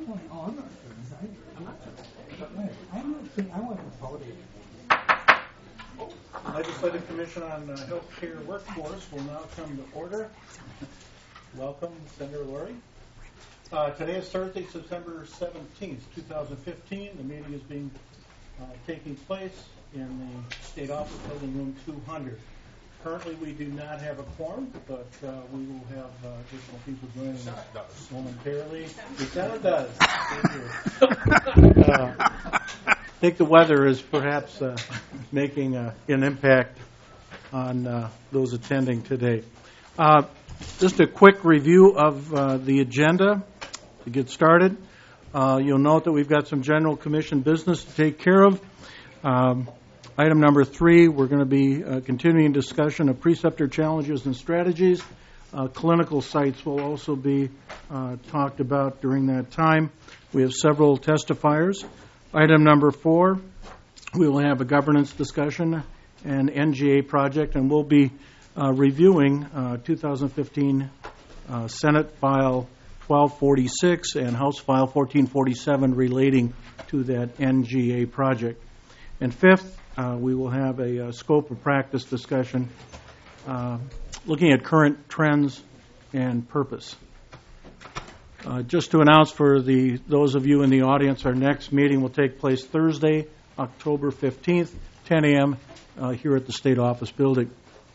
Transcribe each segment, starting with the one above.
Oh, I'm not sure. I'm not sure. I want to consolidate. Legislative Commission on Healthcare Workforce will now come to order. Welcome, Senator Lurie. Today is Thursday, September 17th, 2015. The meeting is taking place in the State Office Building, Room 200. Currently, we do not have a quorum, but we will have additional people joining us momentarily. The Senate does. I think the weather is perhaps making an impact on those attending today. Just a quick review of the agenda to get started. You'll note that we've got some general commission business to take care of. Item number 3, we're going to be continuing discussion of preceptor challenges and strategies. Clinical sites will also be talked about during that time. We have several testifiers. Item number 4, we will have a governance discussion and NGA project, and we'll be reviewing 2015 Senate File 1246 and House File 1447 relating to that NGA project. And 5th, we will have a scope of practice discussion looking at current trends and purpose. Just to announce for those of you in the audience, our next meeting will take place Thursday, October 15th, 10 a.m. Here at the State Office Building.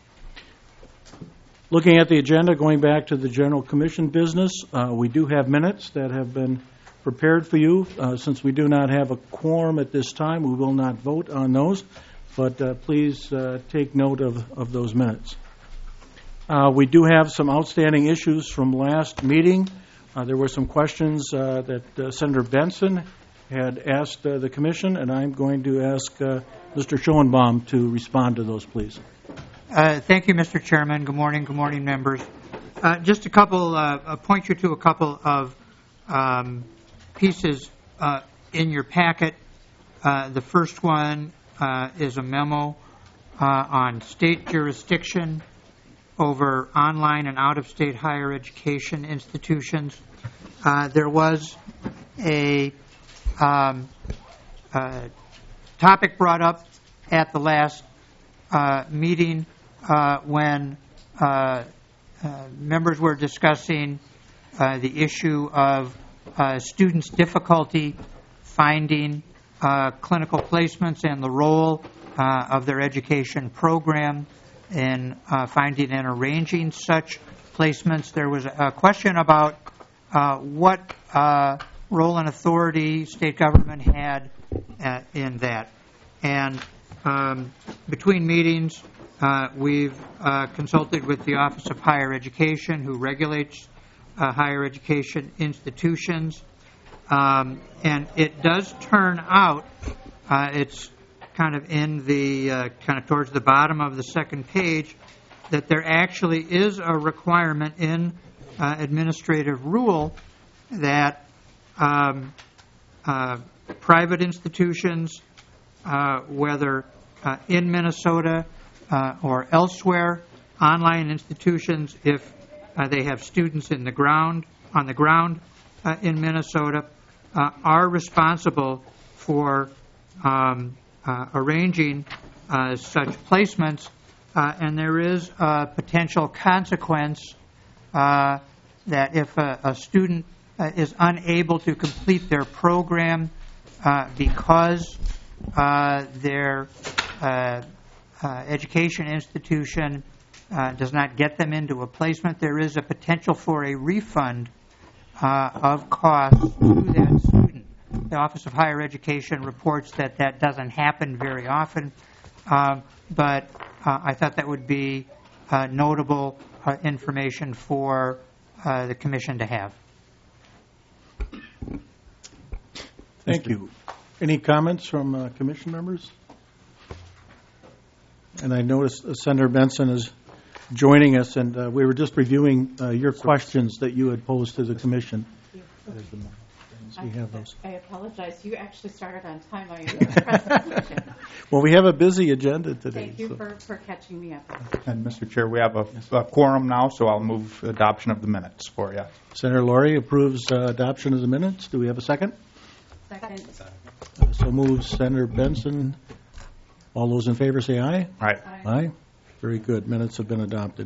Looking at the agenda, going back to the General Commission business, we do have minutes that have been prepared for you. Since we do not have a quorum at this time, we will not vote on those, but please take note of those minutes. We do have some outstanding issues from last meeting. There were some questions that Senator Benson had asked the Commission, and I'm going to ask Mr. Schoenbaum to respond to those, please. Thank you, Mr. Chairman. Good morning, members. Just a couple, point you to a couple of pieces in your packet. The first one is a memo on state jurisdiction over online and out-of-state higher education institutions. There was a topic brought up at the last meeting when members were discussing the issue of students' difficulty finding clinical placements and the role of their education program in finding and arranging such placements. There was a question about what role and authority state government had in that. And between meetings, we've consulted with the Office of Higher Education, who regulates higher education institutions. And it does turn out, it's kind of in the kind of towards the bottom of the second page, that there actually is a requirement in administrative rule that private institutions, whether in Minnesota or elsewhere, online institutions, if they have students on the ground in Minnesota, are responsible for arranging such placements, and there is a potential consequence that if a student is unable to complete their program because their education institution does not get them into a placement, there is a potential for a refund of costs to that student. The Office of Higher Education reports that that doesn't happen very often, but I thought that would be notable information for the Commission to have. Thank you. Any comments from Commission members? And I noticed Senator Benson is joining us, and we were just reviewing your questions that you had posed to the Commission. We have those. I apologize. You actually started on time. I am Well, we have a busy agenda today. Thank you so- for catching me up. And Mr. Chair, we have a quorum now, so I'll move adoption of the minutes for you. Senator Laurie approves adoption of the minutes. Do we have a second? Second. So moves Senator Benson. All those in favor say aye. All right. Aye. Very good. Minutes have been adopted.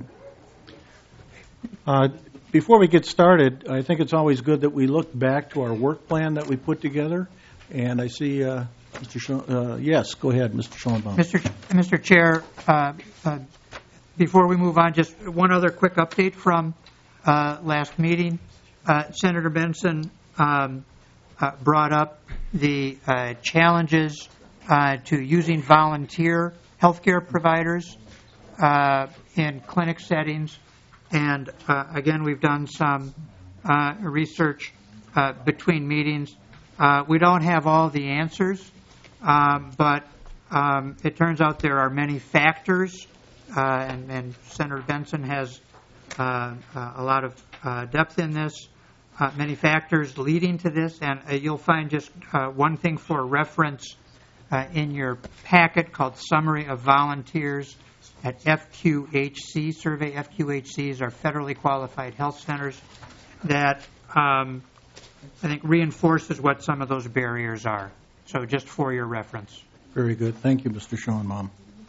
Before we get started, I think it's always good that we look back to our work plan that we put together. And I see Mr. yes, go ahead, Mr. Schoenbaum. Mr. Chair, before we move on, just one other quick update from last meeting. Senator Benson brought up the challenges to using volunteer healthcare providers in clinic settings. And again, we've done some research between meetings. We don't have all the answers, but it turns out there are many factors, and Senator Benson has a lot of depth in this, many factors leading to this, and you'll find just one thing for reference in your packet called Summary of Volunteers at FQHC. Survey FQHCs are federally qualified health centers that I think reinforces what some of those barriers are. So just for your reference. Very good. Thank you, Mr. Schoenbaum.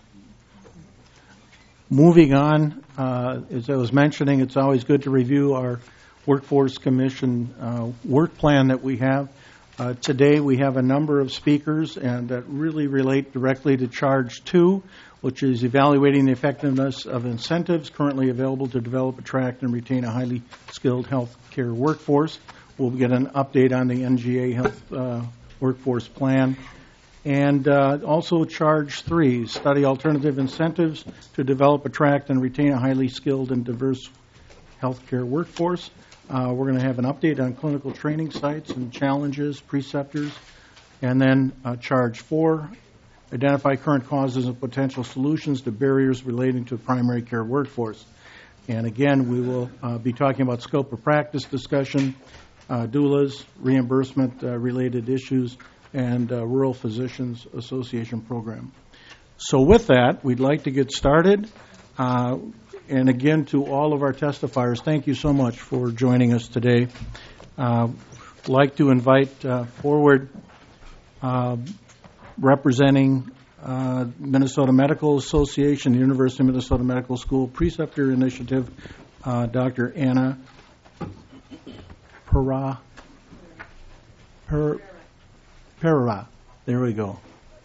Moving on, as I was mentioning, it's always good to review our Workforce Commission work plan that we have. Today we have a number of speakers and that really relate directly to Charge 2, which is evaluating the effectiveness of incentives currently available to develop, attract, and retain a highly skilled health care workforce. We'll get an update on the NGA Health Workforce Plan. And also Charge 3, study alternative incentives to develop, attract, and retain a highly skilled and diverse health care workforce. We're going to have an update on clinical training sites and challenges, preceptors. And then Charge 4, identify current causes and potential solutions to barriers relating to the primary care workforce. And again, we will be talking about scope of practice discussion, doulas, reimbursement related issues, and Rural Physicians Association program. So with that, we'd like to get started. And again, to all of our testifiers, thank you so much for joining us today. I'd like to invite forward representing Minnesota Medical Association, the University of Minnesota Medical School Preceptor Initiative, Dr. Anna Pereira. There we go.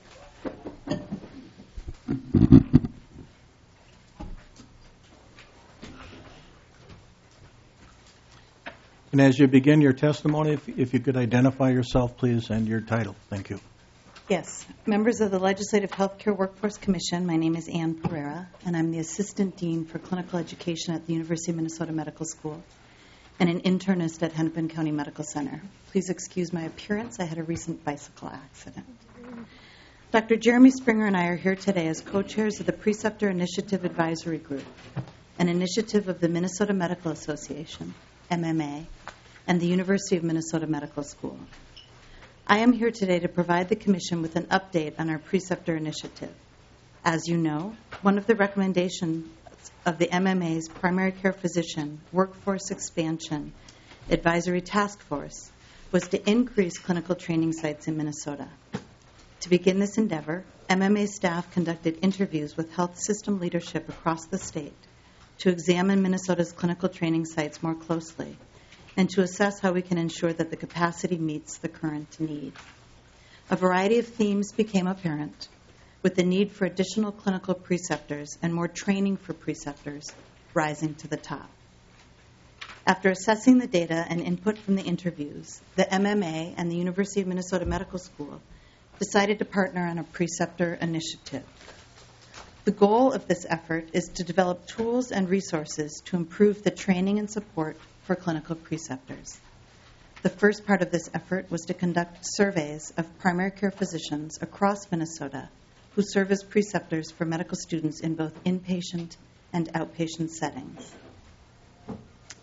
And as you begin your testimony, if you could identify yourself, please, and your title. Thank you. Yes. Members of the Legislative Healthcare Workforce Commission, my name is Ann Pereira, and I'm the Assistant Dean for Clinical Education at the University of Minnesota Medical School and an internist at Hennepin County Medical Center. Please excuse my appearance. I had a recent bicycle accident. Dr. Jeremy Springer and I are here today as co-chairs of the Preceptor Initiative Advisory Group, an initiative of the Minnesota Medical Association, MMA, and the University of Minnesota Medical School. I am here today to provide the Commission with an update on our Preceptor Initiative. As you know, one of the recommendations of the MMA's Primary Care Physician Workforce Expansion Advisory Task Force was to increase clinical training sites in Minnesota. To begin this endeavor, MMA staff conducted interviews with health system leadership across the state to examine Minnesota's clinical training sites more closely and to assess how we can ensure that the capacity meets the current need. A variety of themes became apparent, with the need for additional clinical preceptors and more training for preceptors rising to the top. After assessing the data and input from the interviews, the MMA and the University of Minnesota Medical School decided to partner on a preceptor initiative. The goal of this effort is to develop tools and resources to improve the training and support for clinical preceptors. The first part of this effort was to conduct surveys of primary care physicians across Minnesota who serve as preceptors for medical students in both inpatient and outpatient settings.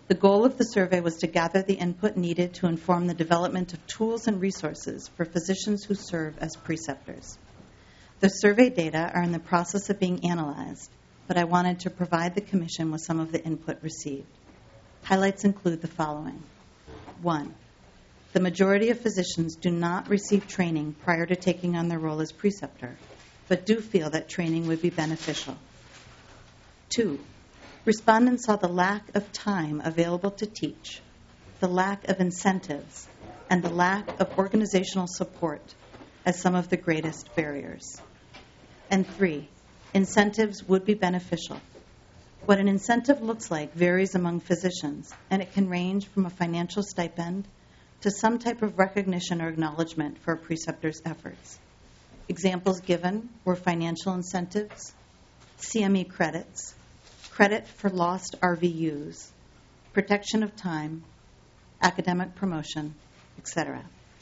The goal of the survey was to gather the input needed to inform the development of tools and resources for physicians who serve as preceptors. The survey data are in the process of being analyzed, but I wanted to provide the Commission with some of the input received. Highlights include the following. 1. The majority of physicians do not receive training prior to taking on their role as preceptor, but do feel that training would be beneficial. 2. Respondents saw the lack of time available to teach, the lack of incentives, and the lack of organizational support as some of the greatest barriers. And 3, incentives would be beneficial. What an incentive looks like varies among physicians, and it can range from a financial stipend to some type of recognition or acknowledgement for a preceptor's efforts. Examples given were financial incentives, CME credits, credit for lost RVUs, protection of time, academic promotion, etc.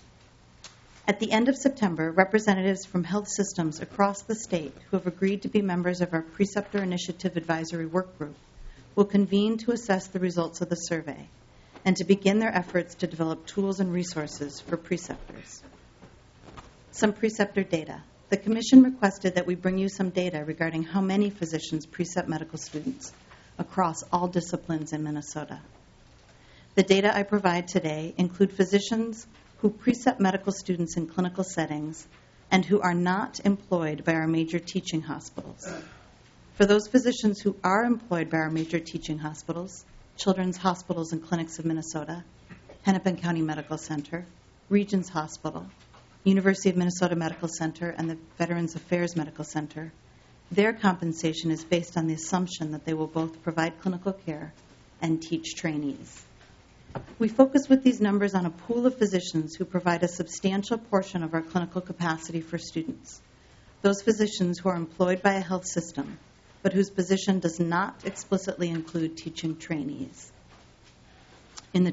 At the end of September, representatives from health systems across the state who have agreed to be members of our Preceptor Initiative Advisory Work Group will convene to assess the results of the survey and to begin their efforts to develop tools and resources for preceptors. Some preceptor data. The Commission requested that we bring you some data regarding how many physicians precept medical students across all disciplines in Minnesota. The data I provide today include physicians who precept medical students in clinical settings and who are not employed by our major teaching hospitals. For those physicians who are employed by our major teaching hospitals, Children's Hospitals and Clinics of Minnesota, Hennepin County Medical Center, Regions Hospital, University of Minnesota Medical Center, and the Veterans Affairs Medical Center, their compensation is based on the assumption that they will both provide clinical care and teach trainees. We focus with these numbers on a pool of physicians who provide a substantial portion of our clinical capacity for students, those physicians who are employed by a health system, but whose position does not explicitly include teaching trainees. In the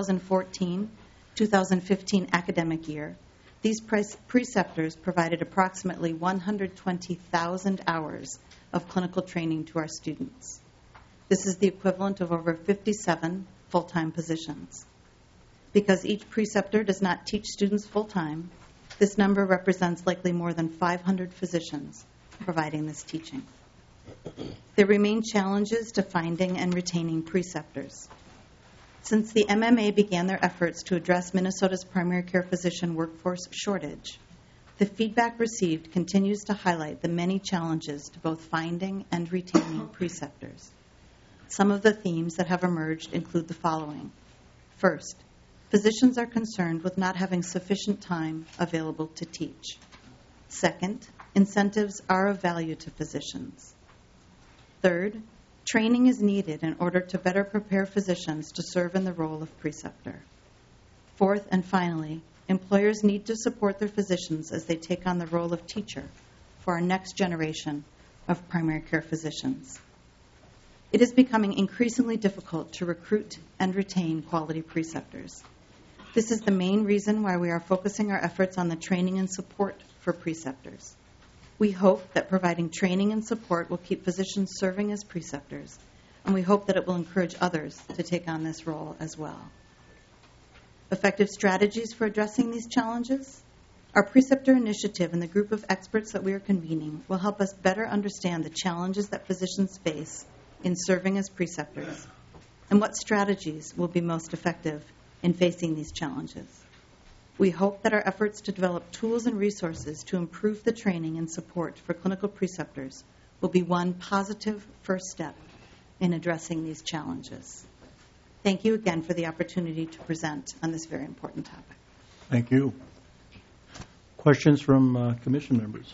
2014-2015 academic year, these preceptors provided approximately 120,000 hours of clinical training to our students. This is the equivalent of over 57 full-time positions. Because each preceptor does not teach students full-time, this number represents likely more than 500 physicians providing this teaching. There remain challenges to finding and retaining preceptors. Since the MMA began their efforts to address Minnesota's primary care physician workforce shortage, the feedback received continues to highlight the many challenges to both finding and retaining preceptors. Some of the themes that have emerged include the following. First, physicians are concerned with not having sufficient time available to teach. Second, incentives are of value to physicians. Third, training is needed in order to better prepare physicians to serve in the role of preceptor. Fourth, and finally, employers need to support their physicians as they take on the role of teacher for our next generation of primary care physicians. It is becoming increasingly difficult to recruit and retain quality preceptors. This is the main reason why we are focusing our efforts on the training and support for preceptors. We hope that providing training and support will keep physicians serving as preceptors, and we hope that it will encourage others to take on this role as well. Effective strategies for addressing these challenges? Our preceptor initiative and the group of experts that we are convening will help us better understand the challenges that physicians face in serving as preceptors and what strategies will be most effective in facing these challenges. We hope that our efforts to develop tools and resources to improve the training and support for clinical preceptors will be one positive first step in addressing these challenges. Thank you again for the opportunity to present on this very important topic. Thank you. Questions from Commission members?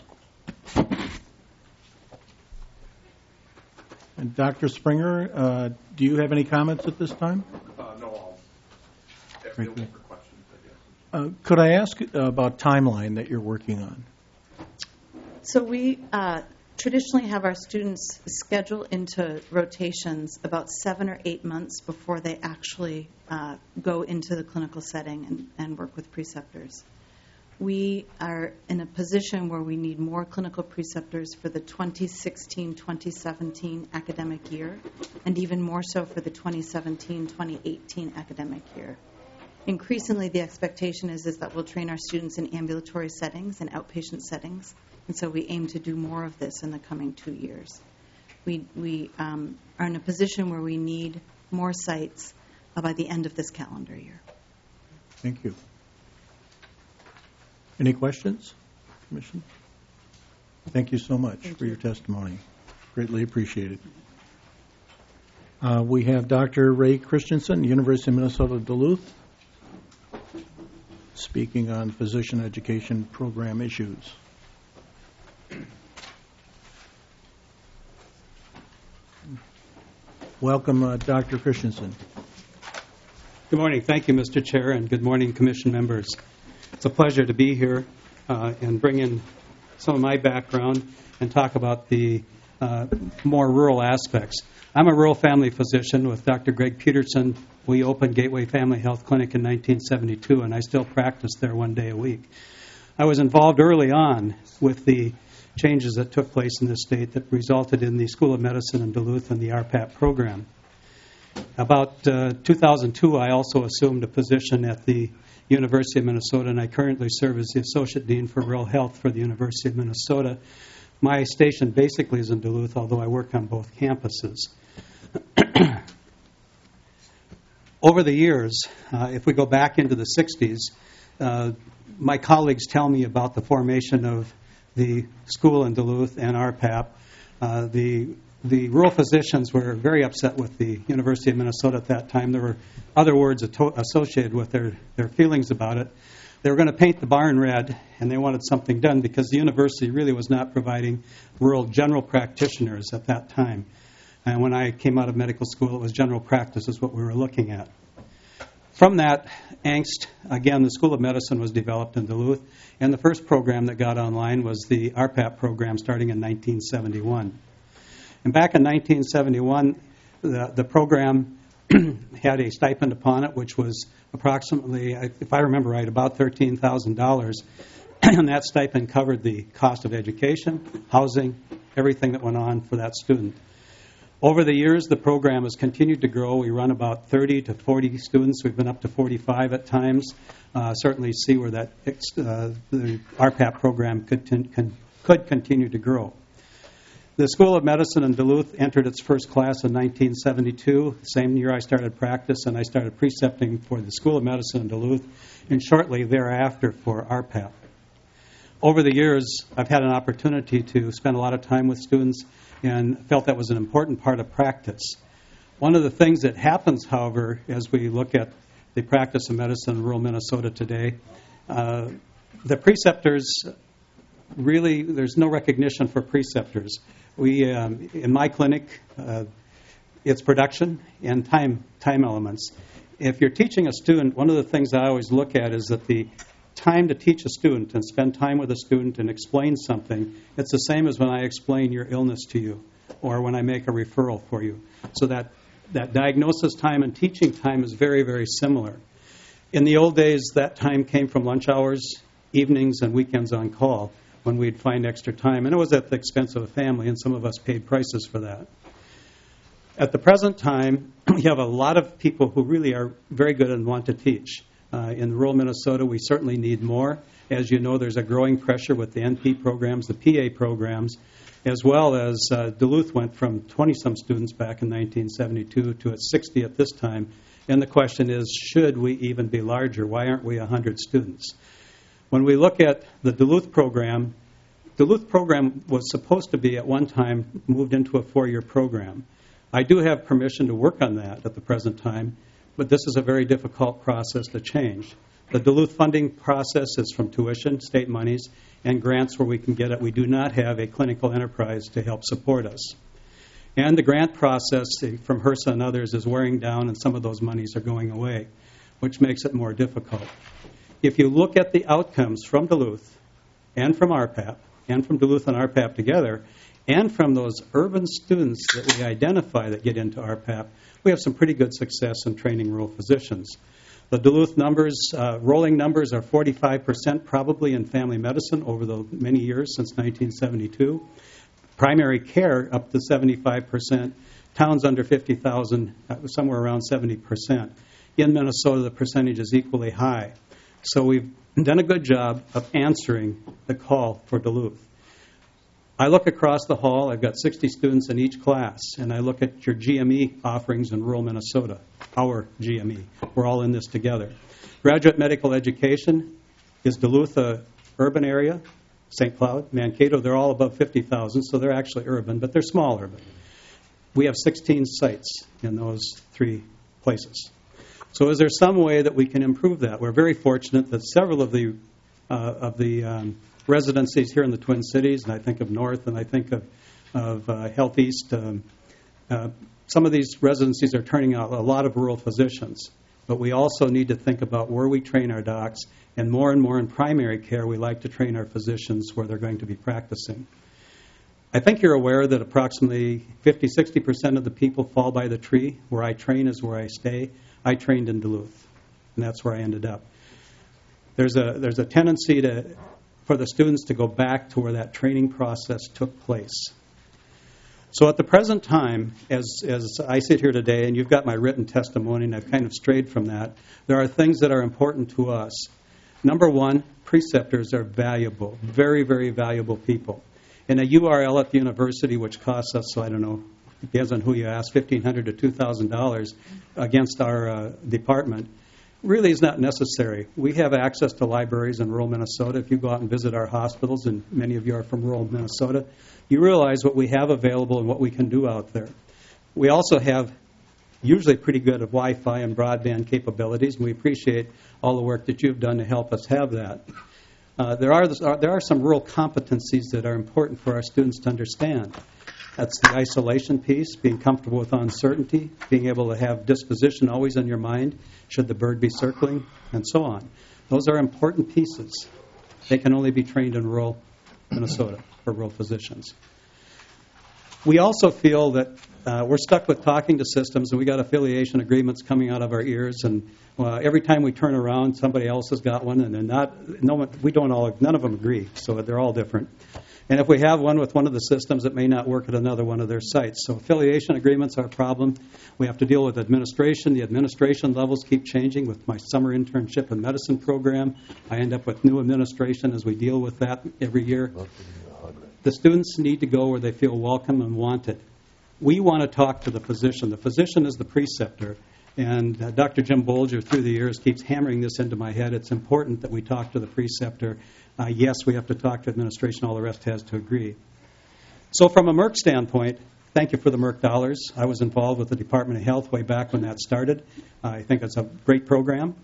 And Dr. Springer, do you have any comments at this time? No, I'll have for questions, I guess. Could I ask about timeline that you're working on? So we traditionally have our students schedule into rotations about 7 or 8 months before they actually go into the clinical setting and work with preceptors. we are in a position where we need more clinical preceptors for the 2016-2017 academic year, and even more so for the 2017-2018 academic year. Increasingly, the expectation is that we'll train our students in ambulatory settings and outpatient settings, and so we aim to do more of this in the coming 2 years. We are in a position where we need more sites by the end of this calendar year. Thank you. Any questions, Commission? Thank you so much for your testimony. Greatly appreciated. We have Dr. Ray Christensen, University of Minnesota Duluth, speaking on physician education program issues. Welcome, Dr. Christensen. Good morning. Thank you, Mr. Chair, and good morning, Commission members. It's a pleasure to be here and bring in some of my background and talk about the more rural aspects. I'm a rural family physician with Dr. Greg Peterson. We opened Gateway Family Health Clinic in 1972, and I still practice there 1 day a week. I was involved early on with the changes that took place in the state that resulted in the School of Medicine in Duluth and the RPAP program. About 2002, I also assumed a position at the University of Minnesota, and I currently serve as the Associate Dean for Rural Health for the University of Minnesota. My station basically is in Duluth, although I work on both campuses. Over the years, if we go back into the 60s, my colleagues tell me about the formation of the school in Duluth and RPAP. The rural physicians were very upset with the University of Minnesota at that time. There were other words associated with their feelings about it. They were going to paint the barn red, and they wanted something done because the university really was not providing rural general practitioners at that time. And when I came out of medical school, it was general practice is what we were looking at. From that angst, again, the School of Medicine was developed in Duluth, and the first program that got online was the RPAP program starting in 1971. And back in 1971, the program had a stipend upon it, which was approximately, if I remember right, about $13,000. And that stipend covered the cost of education, housing, everything that went on for that student. Over the years, the program has continued to grow. We run about 30 to 40 students. We've been up to 45 at times. Certainly see where that the RPAP program could continue to grow. The School of Medicine in Duluth entered its first class in 1972. The same year I started practice, and I started precepting for the School of Medicine in Duluth, and shortly thereafter for RPAP. Over the years, I've had an opportunity to spend a lot of time with students and felt that was an important part of practice. One of the things that happens, however, as we look at the practice of medicine in rural Minnesota today, the preceptors, really, there's no recognition for preceptors. We, in my clinic, it's production and time elements. If you're teaching a student, one of the things I always look at is that the time to teach a student and spend time with a student and explain something, it's the same as when I explain your illness to you or when I make a referral for you. So that diagnosis time and teaching time is very, very similar. In the old days, that time came from lunch hours, evenings, and weekends on call when we'd find extra time. And it was at the expense of a family, and some of us paid prices for that. At the present time, we have a lot of people who really are very good and want to teach. In rural Minnesota, we certainly need more. As you know, there's a growing pressure with the NP programs, the PA programs, as well as Duluth went from 20-some students back in 1972 to its 60 at this time. And the question is, should we even be larger? Why aren't we 100 students? When we look at the Duluth program was supposed to be at one time moved into a 4-year program. I do have permission to work on that at the present time, but this is a very difficult process to change. The Duluth funding process is from tuition, state monies, and grants where we can get it. We do not have a clinical enterprise to help support us. And the grant process from HRSA and others is wearing down, and some of those monies are going away, which makes it more difficult. If you look at the outcomes from Duluth and from RPAP, and from Duluth and RPAP together, and from those urban students that we identify that get into RPAP, we have some pretty good success in training rural physicians. The Duluth numbers, rolling numbers, are 45% probably in family medicine over the many years since 1972. Primary care up to 75%. Towns under 50,000, somewhere around 70%. In Minnesota, the percentage is equally high. So we've done a good job of answering the call for Duluth. I look across the hall. I've got 60 students in each class, and I look at your GME offerings in rural Minnesota, our GME. We're all in this together. Graduate medical education, is Duluth a urban area? St. Cloud, Mankato, they're all above 50,000, so they're actually urban, but they're small urban. We have 16 sites in those 3 places. So is there some way that we can improve that? We're very fortunate that several of the residencies here in the Twin Cities, and I think of North, and I think of Health East. Some of these residencies are turning out a lot of rural physicians, but we also need to think about where we train our docs, and more in primary care, we like to train our physicians where they're going to be practicing. I think you're aware that approximately 50-60% of the people fall by the tree. Where I train is where I stay. I trained in Duluth, and that's where I ended up. There's a tendency for the students to go back to where that training process took place. So at the present time, as I sit here today, and you've got my written testimony, and I've kind of strayed from that, there are things that are important to us. Number one, preceptors are valuable, very, very valuable people. In a URL at the university, which costs us, so I don't know, depends on who you ask, $1,500 to $2,000 against our department, really is not necessary. We have access to libraries in rural Minnesota. If you go out and visit our hospitals, and many of you are from rural Minnesota, you realize what we have available and what we can do out there. We also have usually pretty good Wi-Fi and broadband capabilities, and we appreciate all the work that you've done to help us have that. There are some rural competencies that are important for our students to understand. That's the isolation piece, being comfortable with uncertainty, being able to have disposition always in your mind, should the bird be circling, and so on. Those are important pieces. They can only be trained in rural Minnesota for rural physicians. We also feel that we're stuck with talking to systems, and we got affiliation agreements coming out of our ears, and every time we turn around, somebody else has got one, and they're not. None of them agree, so they're all different. And if we have one with one of the systems, it may not work at another one of their sites. So affiliation agreements are a problem. We have to deal with administration. The administration levels keep changing. With my summer internship and medicine program, I end up with new administration as we deal with that every year. The students need to go where they feel welcome and wanted. We want to talk to the physician. The physician is the preceptor. And Dr. Jim Bolger, through the years, keeps hammering this into my head. It's important that we talk to the preceptor. Yes, we have to talk to administration. All the rest has to agree. So from a Merck standpoint, thank you for the Merck dollars. I was involved with the Department of Health way back when that started. I think it's a great program.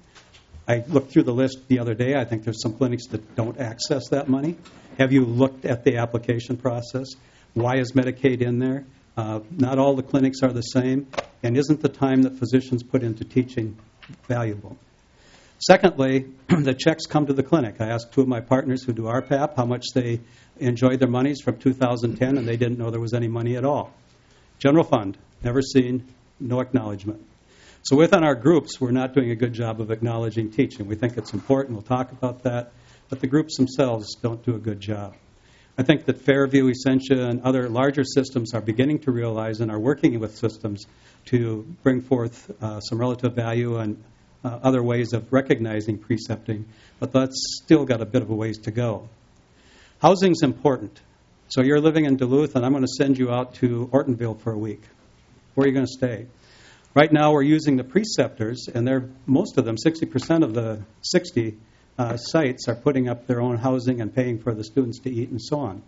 I looked through the list the other day. I think there's some clinics that don't access that money. Have you looked at the application process? Why is Medicaid in there? Not all the clinics are the same. And isn't the time that physicians put into teaching valuable? Secondly, the checks come to the clinic. I asked 2 of my partners who do RPAP how much they enjoyed their monies from 2010, and they didn't know there was any money at all. General fund, never seen, no acknowledgement. So within our groups, we're not doing a good job of acknowledging teaching. We think it's important. We'll talk about that. But the groups themselves don't do a good job. I think that Fairview, Essentia, and other larger systems are beginning to realize and are working with systems to bring forth some relative value and other ways of recognizing precepting, but that's still got a bit of a ways to go. Housing's important. So you're living in Duluth, and I'm going to send you out to Ortonville for a week. Where are you going to stay? Right now we're using the preceptors, and most of them, 60% of the 60 sites, are putting up their own housing and paying for the students to eat and so on.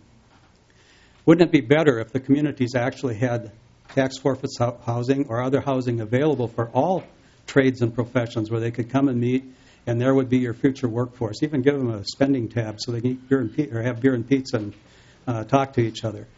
Wouldn't it be better if the communities actually had tax forfeits housing or other housing available for all trades and professions where they could come and meet, and there would be your future workforce? Even give them a spending tab so they can eat beer and or have beer and pizza and talk to each other.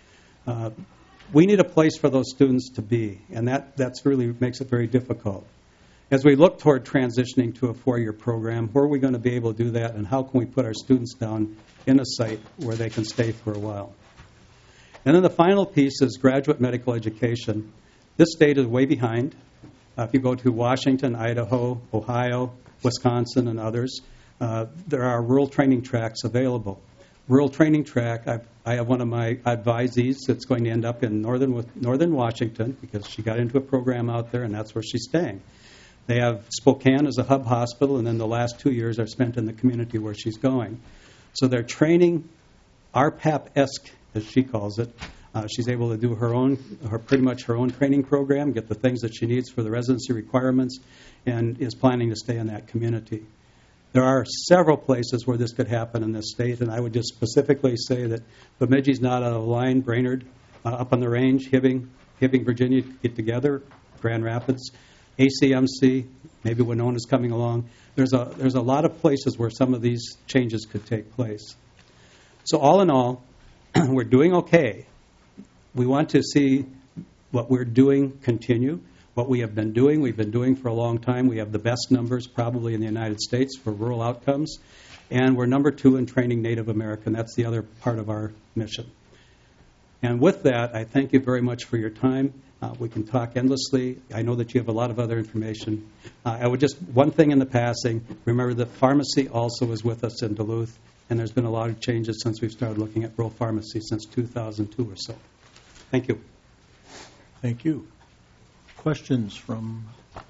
We need a place for those students to be, and that's really makes it very difficult. As we look toward transitioning to a 4-year program, where are we going to be able to do that, and how can we put our students down in a site where they can stay for a while? And then the final piece is graduate medical education. This state is way behind. If you go to Washington, Idaho, Ohio, Wisconsin and others, there are rural training tracks available. Rural training track, I have one of my advisees that's going to end up in northern Washington because she got into a program out there and that's where she's staying. They have Spokane as a hub hospital, and then the last 2 years are spent in the community where she's going. So they're training RPAP-esque, as she calls it. She's able to do pretty much her own training program, get the things that she needs for the residency requirements, and is planning to stay in that community. There are several places where this could happen in this state, and I would just specifically say that Bemidji's not out of line, Brainerd, up on the range, Hibbing, Virginia, get together, Grand Rapids, ACMC, maybe Winona's coming along. There's a lot of places where some of these changes could take place. So all in all, we're doing okay. We want to see what we're doing continue. What we have been doing, we've been doing for a long time. We have the best numbers probably in the United States for rural outcomes. And we're number 2 in training Native American. That's the other part of our mission. And with that, I thank you very much for your time. We can talk endlessly. I know that you have a lot of other information. I would just, one thing in the passing, remember that pharmacy also is with us in Duluth, and there's been a lot of changes since we've started looking at rural pharmacy since 2002 or so. Thank you. Thank you. Questions from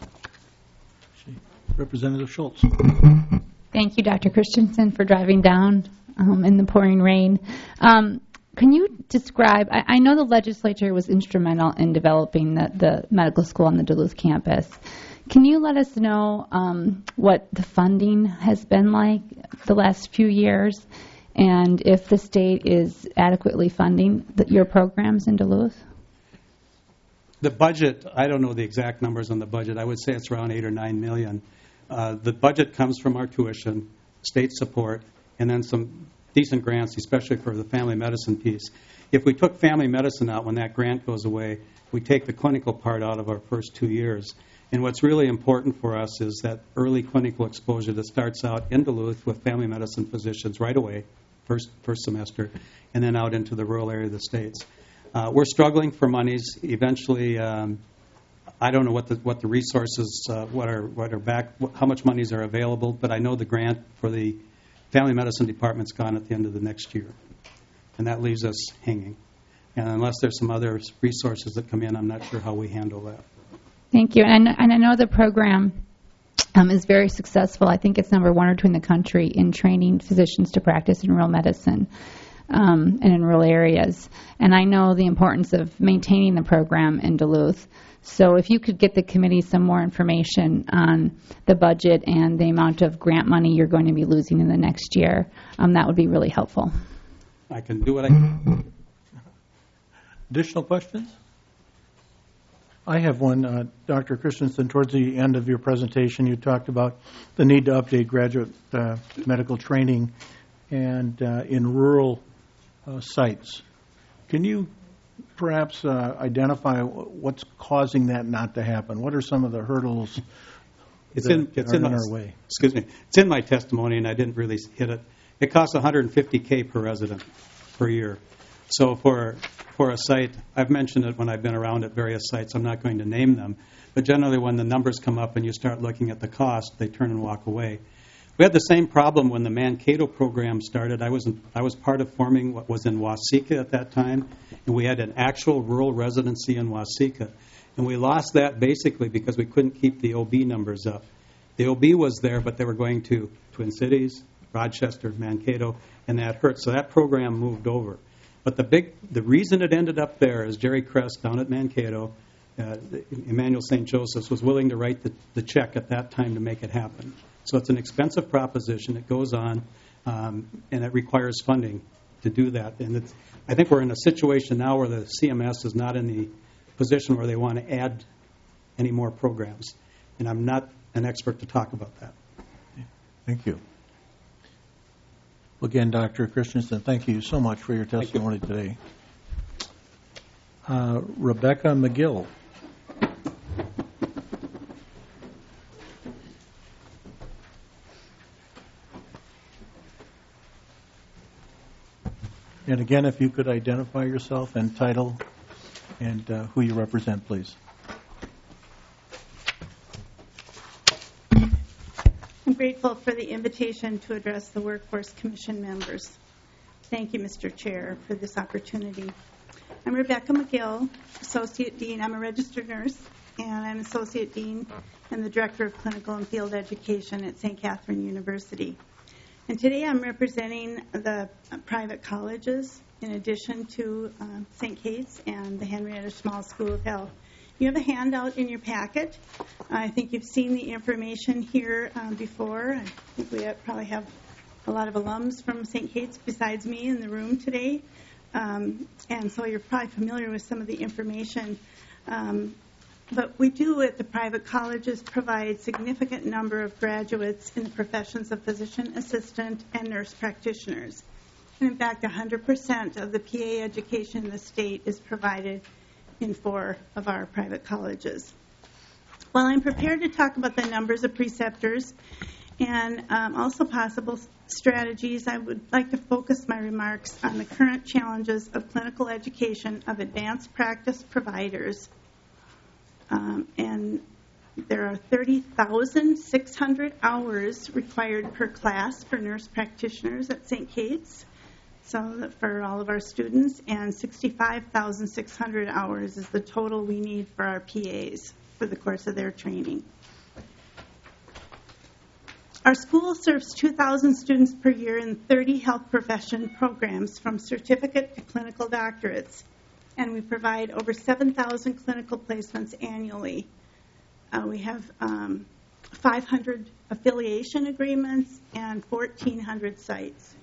Representative Schultz? Thank you, Dr. Christensen, for driving down in the pouring rain. Can you describe, I know the legislature was instrumental in developing the medical school on the Duluth campus. Can you let us know what the funding has been like the last few years, and if the state is adequately funding your programs in Duluth? The budget, I don't know the exact numbers on the budget. I would say it's around $8 or $9 million. The budget comes from our tuition, state support, and then some decent grants, especially for the family medicine piece. If we took family medicine out when that grant goes away, we take the clinical part out of our first 2 years. And what's really important for us is that early clinical exposure that starts out in Duluth with family medicine physicians right away, first semester, and then out into the rural area of the states. We're struggling for monies. Eventually, I don't know what the resources, how much monies are available, but I know the grant for the family medicine department's gone at the end of the next year, and that leaves us hanging. And unless there's some other resources that come in, I'm not sure how we handle that. Thank you. And I know the program is very successful. I think it's number 1 or 2 in the country in training physicians to practice in rural medicine and in rural areas. And I know the importance of maintaining the program in Duluth. So if you could get the committee some more information on the budget and the amount of grant money you're going to be losing in the next year, that would be really helpful. I can do what I can. Additional questions? I have one. Dr. Christensen, towards the end of your presentation, you talked about the need to update graduate medical training and in rural sites. Can you perhaps identify what's causing that not to happen? What are some of the hurdles that are in our way? Excuse me. It's in my testimony, and I didn't really hit it. It costs $150K per resident per year. So for a site, I've mentioned it when I've been around at various sites. I'm not going to name them. But generally when the numbers come up and you start looking at the cost, they turn and walk away. We had the same problem when the Mankato program started. I was part of forming what was in Waseca at that time, and we had an actual rural residency in Waseca. And we lost that basically because we couldn't keep the OB numbers up. The OB was there, but they were going to Twin Cities, Rochester, Mankato, and that hurt. So that program moved over. But the reason it ended up there is Jerry Kress down at Mankato, Emmanuel St. Joseph's, was willing to write the check at that time to make it happen. So it's an expensive proposition. It goes on, and it requires funding to do that. And I think we're in a situation now where the CMS is not in the position where they want to add any more programs. And I'm not an expert to talk about that. Thank you. Again, Dr. Christensen, thank you so much for your testimony today. Rebecca McGill. And again, if you could identify yourself and title and who you represent, please. grateful for the invitation to address the Workforce Commission members. Thank you, Mr. Chair, for this opportunity. I'm Rebecca McGill, Associate Dean. I'm a registered nurse, and I'm Associate Dean and the Director of Clinical and Field Education at St. Catherine University. And today I'm representing the private colleges in addition to St. Kate's and the Henrietta Small School of Health. You have a handout in your packet. I think you've seen the information here before. I think we probably have a lot of alums from St. Kate's besides me in the room today. And so you're probably familiar with some of the information. But we do at the private colleges provide significant number of graduates in the professions of physician assistant and nurse practitioners. And in fact, 100% of the PA education in the state is provided in 4 of our private colleges. While I'm prepared to talk about the numbers of preceptors and also possible strategies, I would like to focus my remarks on the current challenges of clinical education of advanced practice providers. And there are 30,600 hours required per class for nurse practitioners at St. Kate's, so for all of our students, and 65,600 hours is the total we need for our PAs for the course of their training. Our school serves 2,000 students per year in 30 health profession programs from certificate to clinical doctorates, and we provide over 7,000 clinical placements annually. We have 500 affiliation agreements and 1,400 sites.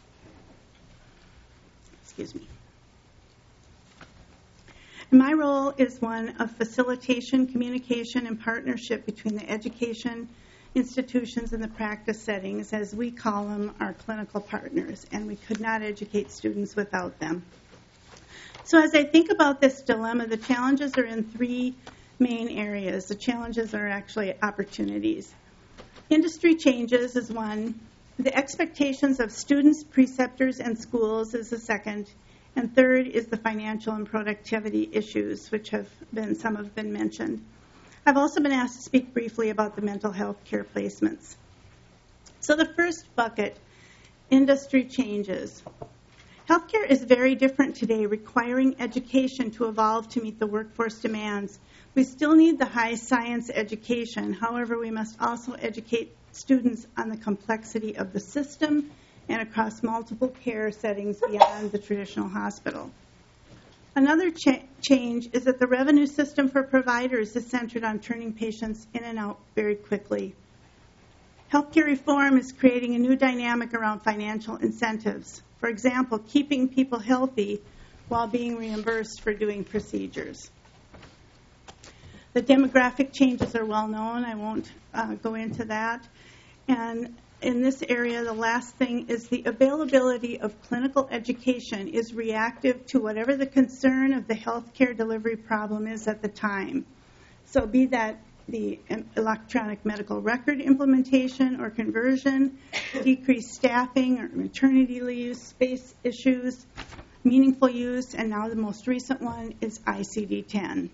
Excuse me. My role is one of facilitation, communication, and partnership between the education institutions and the practice settings, as we call them, our clinical partners, and we could not educate students without them. So as I think about this dilemma, the challenges are in 3 main areas. The challenges are actually opportunities. Industry changes is one. The expectations of students, preceptors, and schools is the second. And third is the financial and productivity issues, which some have been mentioned. I've also been asked to speak briefly about the mental health care placements. So the first bucket, industry changes. Healthcare is very different today, requiring education to evolve to meet the workforce demands. We still need the high science education. However, we must also educate students on the complexity of the system and across multiple care settings beyond the traditional hospital. Another change is that the revenue system for providers is centered on turning patients in and out very quickly. Healthcare reform is creating a new dynamic around financial incentives. For example, keeping people healthy while being reimbursed for doing procedures. The demographic changes are well known. I won't go into that. And in this area, the last thing is the availability of clinical education is reactive to whatever the concern of the healthcare delivery problem is at the time. So be that the electronic medical record implementation or conversion, decreased staffing or maternity leave, space issues, meaningful use, and now the most recent one is ICD-10.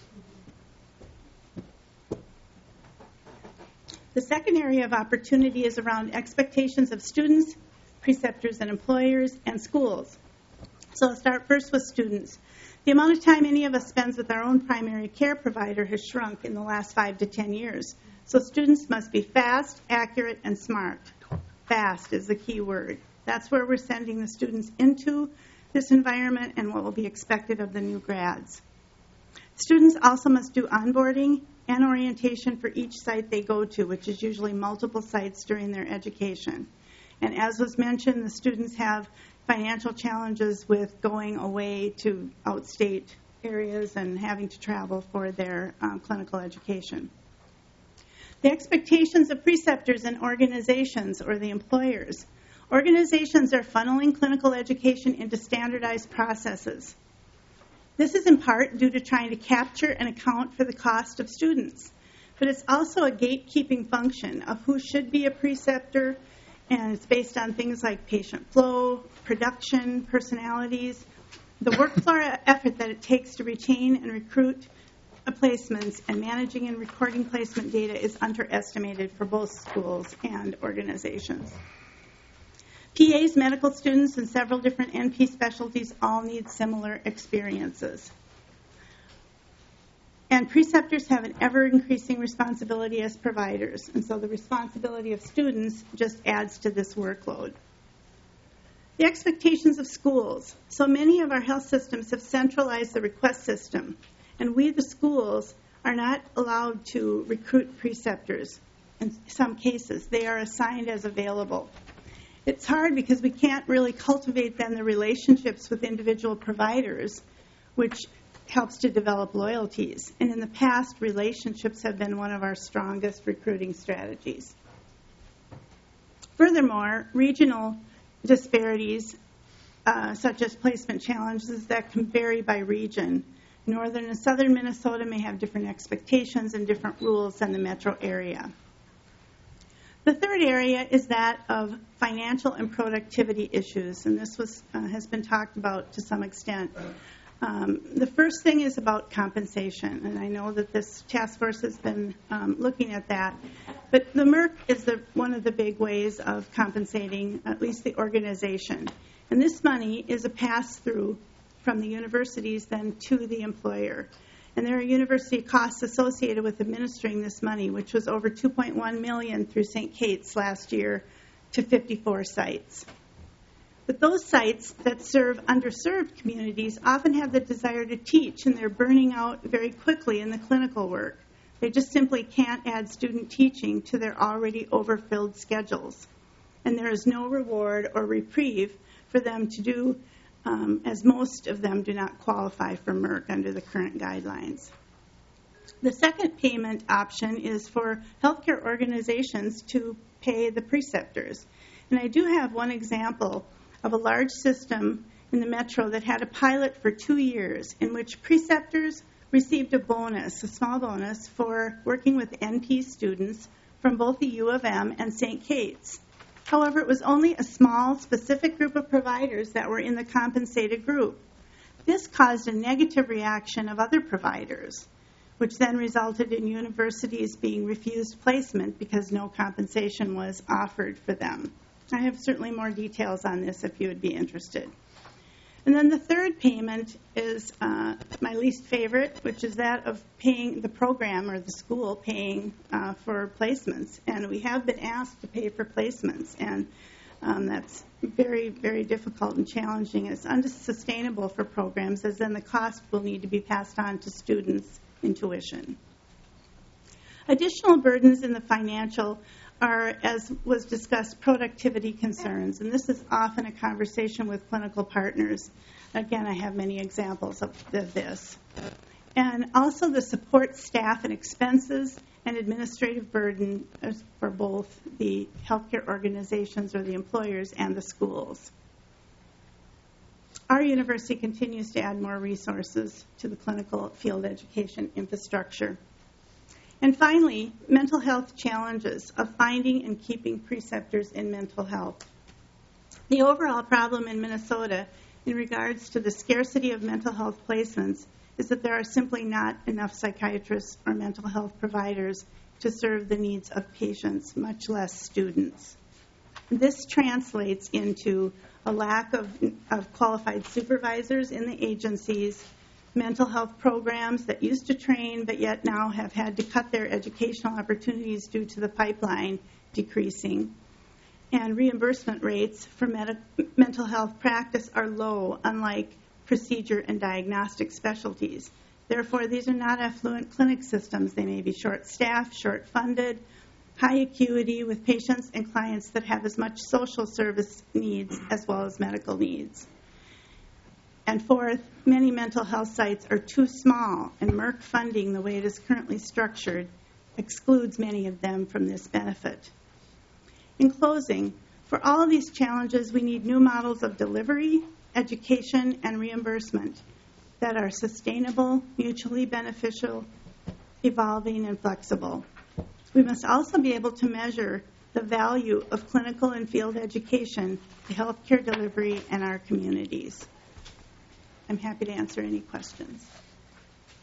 The second area of opportunity is around expectations of students, preceptors, and employers, and schools. So I'll start first with students. The amount of time any of us spends with our own primary care provider has shrunk in the last 5 to 10 years. So students must be fast, accurate, and smart. Fast is the key word. That's where we're sending the students into this environment and what will be expected of the new grads. Students also must do onboarding and orientation for each site they go to, which is usually multiple sites during their education. And as was mentioned, the students have financial challenges with going away to outstate areas and having to travel for their clinical education. The expectations of preceptors and organizations or the employers. Organizations are funneling clinical education into standardized processes. This is in part due to trying to capture and account for the cost of students, but it's also a gatekeeping function of who should be a preceptor, and it's based on things like patient flow, production, personalities, the workflow effort that it takes to retain and recruit placements and managing and recording placement data is underestimated for both schools and organizations. PAs, medical students, and several different NP specialties all need similar experiences. And preceptors have an ever-increasing responsibility as providers, and so the responsibility of students just adds to this workload. The expectations of schools. So many of our health systems have centralized the request system, and we, the schools, are not allowed to recruit preceptors. In some cases, they are assigned as available. It's hard because we can't really cultivate then the relationships with individual providers, which helps to develop loyalties. And in the past, relationships have been one of our strongest recruiting strategies. Furthermore, regional disparities, such as placement challenges that can vary by region. Northern and southern Minnesota may have different expectations and different rules than the metro area. The third area is that of financial and productivity issues, and this has been talked about to some extent. The first thing is about compensation, and I know that this task force has been looking at that. But the MERC is one of the big ways of compensating at least the organization. And this money is a pass-through from the universities then to the employer. And there are university costs associated with administering this money, which was over $2.1 million through St. Kate's last year to 54 sites. But those sites that serve underserved communities often have the desire to teach, and they're burning out very quickly in the clinical work. They just simply can't add student teaching to their already overfilled schedules. And there is no reward or reprieve for them to do, as most of them do not qualify for MERC under the current guidelines. The second payment option is for healthcare organizations to pay the preceptors. And I do have one example of a large system in the metro that had a pilot for 2 years in which preceptors received a small bonus for working with NP students from both the U of M and St. Kate's. However, it was only a small, specific group of providers that were in the compensated group. This caused a negative reaction of other providers, which then resulted in universities being refused placement because no compensation was offered for them. I have certainly more details on this if you would be interested. And then the third payment is my least favorite, which is that of paying the program or the school paying for placements. And we have been asked to pay for placements, and that's very, very difficult and challenging. It's unsustainable for programs, as then the cost will need to be passed on to students in tuition. Additional burdens in the financial are, as was discussed, productivity concerns, and this is often a conversation with clinical partners. Again, I have many examples of this. And also the support staff and expenses and administrative burden for both the healthcare organizations or the employers and the schools. Our university continues to add more resources to the clinical field education infrastructure. And finally, mental health challenges of finding and keeping preceptors in mental health. The overall problem in Minnesota in regards to the scarcity of mental health placements is that there are simply not enough psychiatrists or mental health providers to serve the needs of patients, much less students. This translates into a lack of qualified supervisors in the agencies, mental health programs that used to train but yet now have had to cut their educational opportunities due to the pipeline decreasing. And reimbursement rates for mental health practice are low, unlike procedure and diagnostic specialties. Therefore, these are not affluent clinic systems. They may be short-staffed, short-funded, high acuity with patients and clients that have as much social service needs as well as medical needs. And fourth, many mental health sites are too small, and MERC funding, the way it is currently structured, excludes many of them from this benefit. In closing, for all of these challenges, we need new models of delivery, education, and reimbursement that are sustainable, mutually beneficial, evolving, and flexible. We must also be able to measure the value of clinical and field education to healthcare delivery in our communities. I'm happy to answer any questions.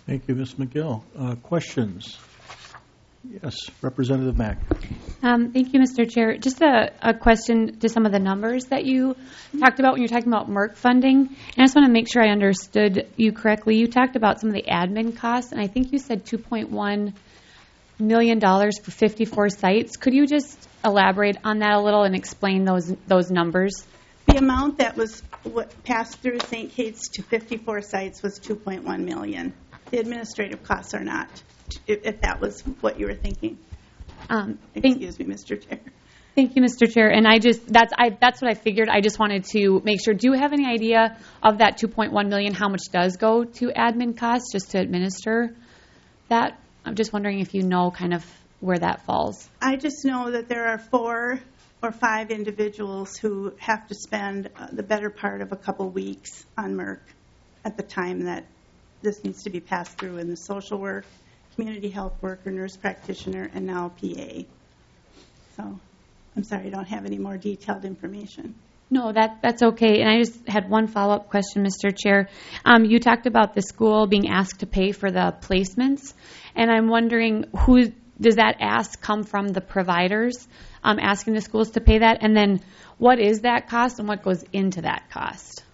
Thank you, Ms. McGill. Questions? Yes, Representative Mack. Thank you, Mr. Chair. Just a question to some of the numbers that you talked about when you're talking about Merck funding. And I just want to make sure I understood you correctly. You talked about some of the admin costs, and I think you said $2.1 million for 54 sites. Could you just elaborate on that a little and explain those numbers? The amount that was passed through St. Kate's to 54 sites was $2.1 million. The administrative costs are not, if that was what you were thinking. Excuse me, Mr. Chair. Thank you, Mr. Chair. And that's what I figured. I just wanted to make sure. Do you have any idea of that $2.1 million, how much does go to admin costs just to administer that? I'm just wondering if you know kind of where that falls. I just know that there are 4 or 5 individuals who have to spend the better part of a couple weeks on Merck at the time that this needs to be passed through in the social work, community health worker, nurse practitioner, and now PA. So I'm sorry I don't have any more detailed information. No, that's okay. And I just had one follow-up question, Mr. Chair. You talked about the school being asked to pay for the placements, and I'm wondering who does that ask come from the providers asking the schools to pay that? And then what is that cost and what goes into that cost?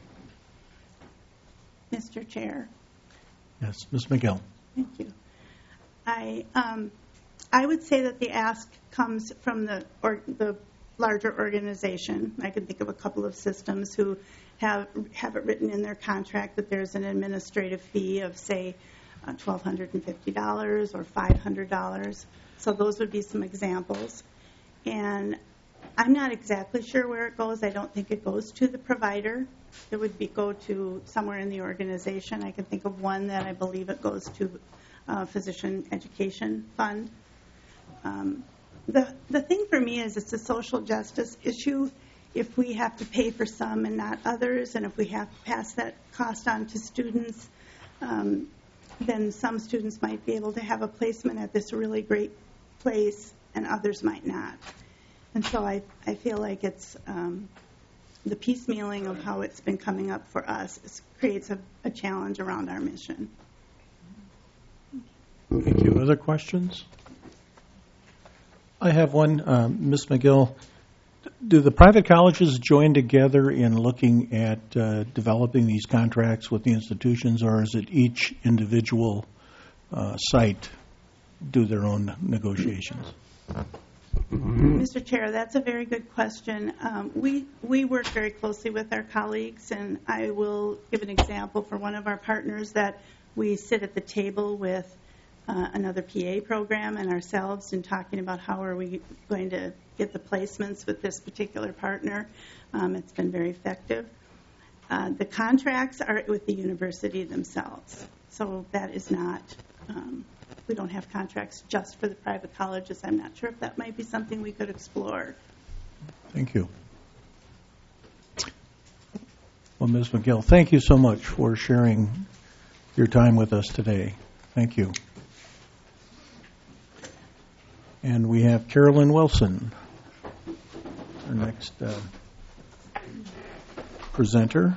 Mr. Chair. Yes, Ms. McGill. Thank you. I would say that the ask comes from the larger organization. I can think of a couple of systems who have it written in their contract that there's an administrative fee of, say, $1,250 or $500. So those would be some examples. And I'm not exactly sure where it goes. I don't think it goes to the provider. It would go to somewhere in the organization. I can think of one that I believe it goes to Physician Education Fund. The thing for me is it's a social justice issue. If we have to pay for some and not others, and if we have to pass that cost on to students, then some students might be able to have a placement at this really great place and others might not. And so I feel like it's the piecemealing of how it's been coming up for us creates a challenge around our mission. Thank you. Other questions? I have one. Ms. McGill, do the private colleges join together in looking at developing these contracts with the institutions, or is it each individual site do their own negotiations? Mr. Chair, that's a very good question. We work very closely with our colleagues, and I will give an example for one of our partners that we sit at the table with another PA program and ourselves in talking about how are we going to get the placements with this particular partner. It's been very effective. The contracts are with the university themselves, so that is not we don't have contracts just for the private colleges. I'm not sure if that might be something we could explore. Thank you. Well, Ms. McGill, thank you so much for sharing your time with us today. Thank you. And we have Carolyn Wilson, our next presenter.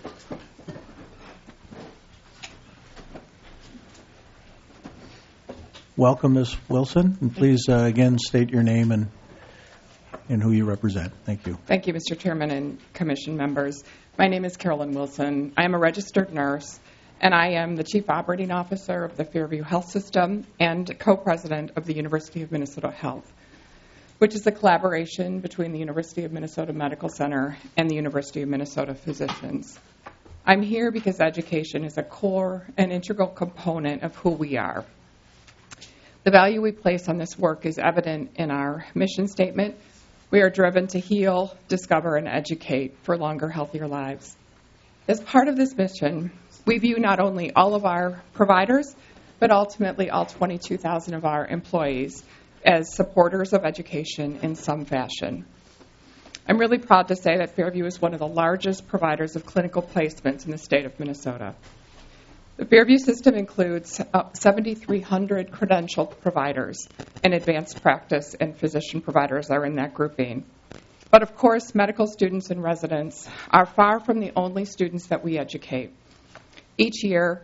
Welcome, Ms. Wilson, and please again state your name and who you represent. Thank you. Thank you, Mr. Chairman and Commission members. My name is Carolyn Wilson. I am a registered nurse, and I am the Chief Operating Officer of the Fairview Health System and co-president of the University of Minnesota Health, which is a collaboration between the University of Minnesota Medical Center and the University of Minnesota Physicians. I'm here because education is a core and integral component of who we are. The value we place on this work is evident in our mission statement. We are driven to heal, discover, and educate for longer, healthier lives. As part of this mission, we view not only all of our providers, but ultimately all 22,000 of our employees as supporters of education in some fashion. I'm really proud to say that Fairview is one of the largest providers of clinical placements in the state of Minnesota. The Fairview system includes 7,300 credentialed providers, and advanced practice and physician providers are in that grouping. But of course, medical students and residents are far from the only students that we educate. Each year,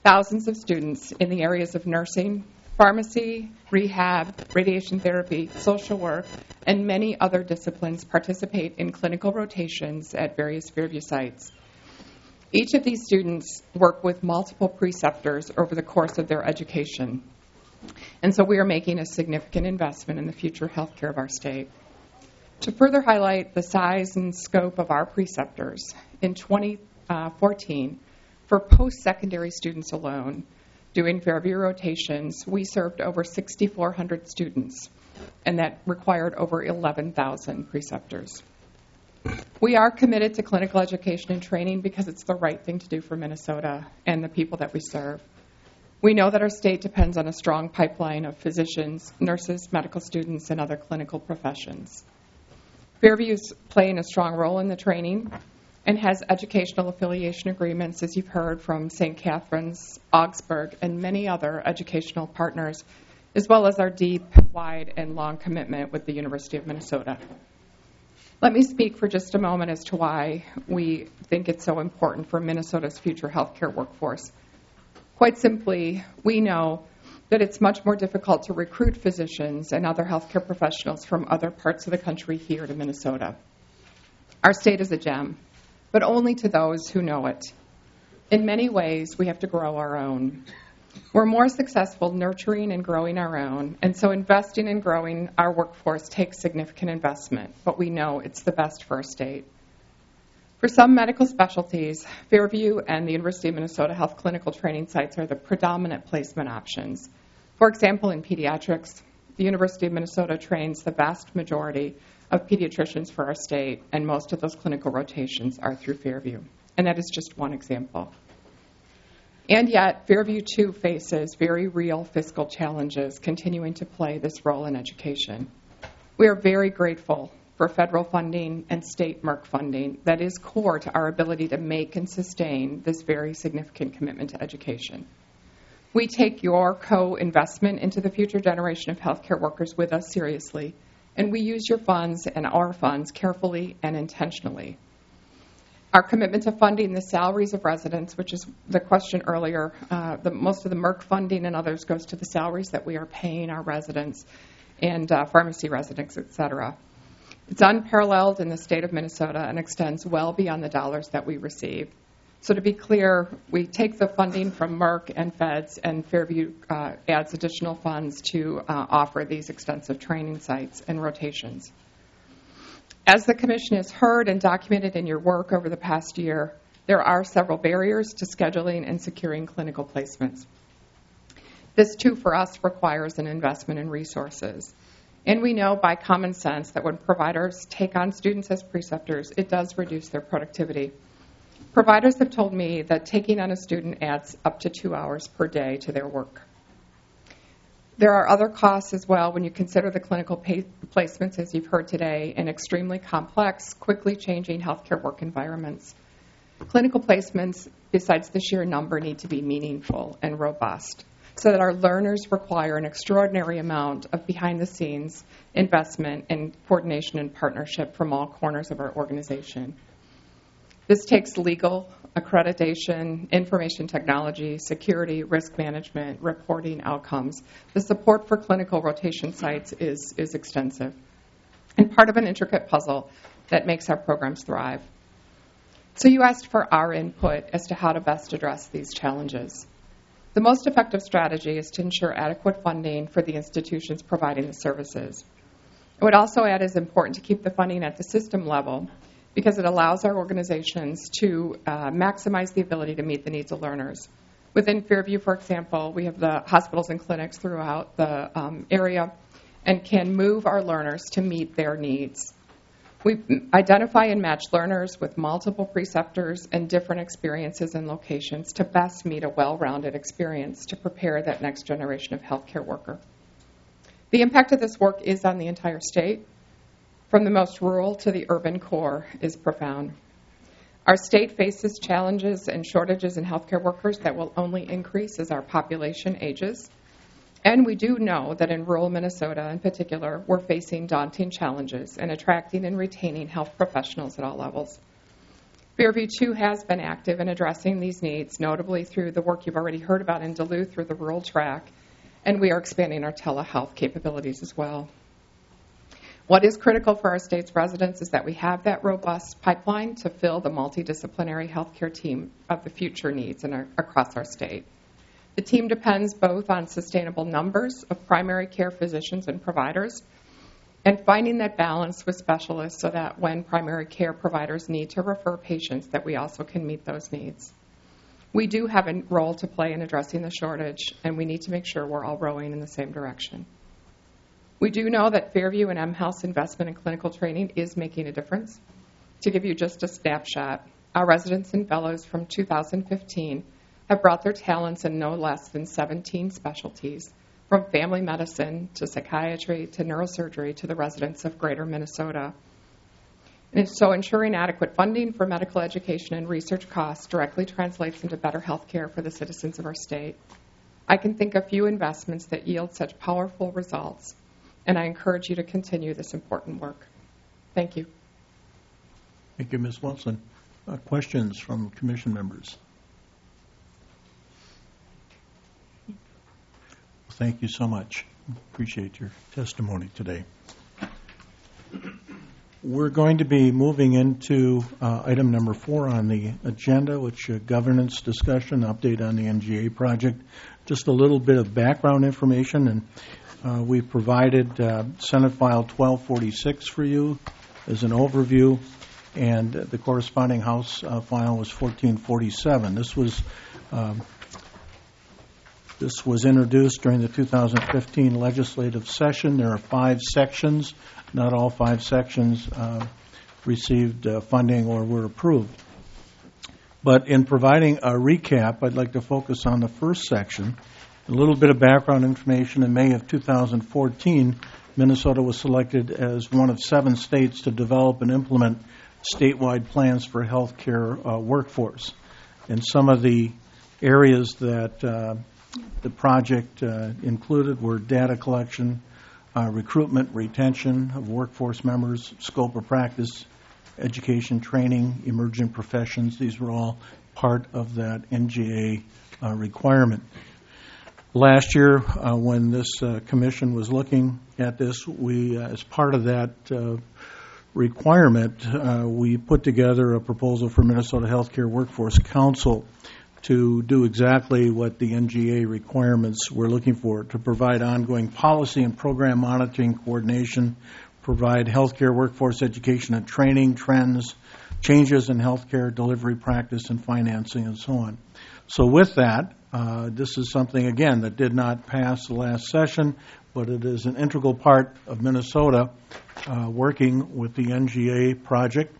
thousands of students in the areas of nursing, pharmacy, rehab, radiation therapy, social work, and many other disciplines participate in clinical rotations at various Fairview sites. Each of these students work with multiple preceptors over the course of their education. And so we are making a significant investment in the future health care of our state. To further highlight the size and scope of our preceptors, in 2014, for post-secondary students alone, doing Fairview rotations, we served over 6,400 students, and that required over 11,000 preceptors. We are committed to clinical education and training because it's the right thing to do for Minnesota and the people that we serve. We know that our state depends on a strong pipeline of physicians, nurses, medical students, and other clinical professions. Fairview is playing a strong role in the training and has educational affiliation agreements, as you've heard, from St. Catherine's, Augsburg, and many other educational partners, as well as our deep, wide, and long commitment with the University of Minnesota. Let me speak for just a moment as to why we think it's so important for Minnesota's future healthcare workforce. Quite simply, we know that it's much more difficult to recruit physicians and other healthcare professionals from other parts of the country here to Minnesota. Our state is a gem, but only to those who know it. In many ways, we have to grow our own. We're more successful nurturing and growing our own, and so investing in growing our workforce takes significant investment, but we know it's the best for our state. For some medical specialties, Fairview and the University of Minnesota Health Clinical Training Sites are the predominant placement options. For example, in pediatrics, the University of Minnesota trains the vast majority of pediatricians for our state, and most of those clinical rotations are through Fairview. And that is just one example. And yet, Fairview, too, faces very real fiscal challenges continuing to play this role in education. We are very grateful for federal funding and state MERC funding that is core to our ability to make and sustain this very significant commitment to education. We take your co-investment into the future generation of healthcare workers with us seriously, and we use your funds and our funds carefully and intentionally. Our commitment to funding the salaries of residents, which is the question earlier, most of the MERC funding and others goes to the salaries that we are paying our residents and pharmacy residents, et cetera. It's unparalleled in the state of Minnesota and extends well beyond the dollars that we receive. So to be clear, we take the funding from MERC and feds, and Fairview adds additional funds to offer these extensive training sites and rotations. As the Commission has heard and documented in your work over the past year, there are several barriers to scheduling and securing clinical placements. This, too, for us, requires an investment in resources. And we know by common sense that when providers take on students as preceptors, it does reduce their productivity. Providers have told me that taking on a student adds up to 2 hours per day to their work. There are other costs as well when you consider the clinical placements, as you've heard today, in extremely complex, quickly changing healthcare work environments. Clinical placements, besides the sheer number, need to be meaningful and robust, so that our learners require an extraordinary amount of behind-the-scenes investment and coordination and partnership from all corners of our organization. This takes legal, accreditation, information technology, security, risk management, reporting outcomes. The support for clinical rotation sites is extensive and part of an intricate puzzle that makes our programs thrive. So you asked for our input as to how to best address these challenges. The most effective strategy is to ensure adequate funding for the institutions providing the services. I would also add it's important to keep the funding at the system level because it allows our organizations to maximize the ability to meet the needs of learners. Within Fairview, for example, we have the hospitals and clinics throughout the area and can move our learners to meet their needs. We identify and match learners with multiple preceptors and different experiences and locations to best meet a well-rounded experience to prepare that next generation of healthcare worker. The impact of this work is on the entire state. From the most rural to the urban core is profound. Our state faces challenges and shortages in healthcare workers that will only increase as our population ages. And we do know that in rural Minnesota in particular, we're facing daunting challenges in attracting and retaining health professionals at all levels. Fairview, too, has been active in addressing these needs, notably through the work you've already heard about in Duluth through the rural track, and we are expanding our telehealth capabilities as well. What is critical for our state's residents is that we have that robust pipeline to fill the multidisciplinary healthcare team of the future needs across our state. The team depends both on sustainable numbers of primary care physicians and providers and finding that balance with specialists so that when primary care providers need to refer patients, that we also can meet those needs. We do have a role to play in addressing the shortage, and we need to make sure we're all rowing in the same direction. We do know that Fairview and mHealth's investment in clinical training is making a difference. To give you just a snapshot, our residents and fellows from 2015 have brought their talents in no less than 17 specialties, from family medicine to psychiatry to neurosurgery to the residents of greater Minnesota. And so ensuring adequate funding for medical education and research costs directly translates into better health care for the citizens of our state. I can think of few investments that yield such powerful results, and I encourage you to continue this important work. Thank you. Thank you, Ms. Wilson. Questions from commission members? Thank you so much. Appreciate your testimony today. We're going to be moving into item number 4 on the agenda, which governance discussion, update on the NGA project. Just a little bit of background information, and we've provided Senate File 1246 for you as an overview, and the corresponding House file was 1447. This was introduced during the 2015 legislative session. There are 5 sections. Not all 5 sections received funding or were approved. But in providing a recap, I'd like to focus on the first section. A little bit of background information. In May of 2014, Minnesota was selected as one of 7 states to develop and implement statewide plans for healthcare workforce. And some of the areas that the project included were data collection, recruitment, retention of workforce members, scope of practice, education, training, emerging professions. These were all part of that NGA requirement. Last year, when this commission was looking at this, we, as part of that requirement, we put together a proposal for Minnesota Healthcare Workforce Council to do exactly what the NGA requirements were looking for, to provide ongoing policy and program monitoring coordination, provide healthcare workforce education and training, trends, changes in healthcare delivery practice and financing, and so on. So with that, this is something, again, that did not pass the last session, but it is an integral part of Minnesota working with the NGA project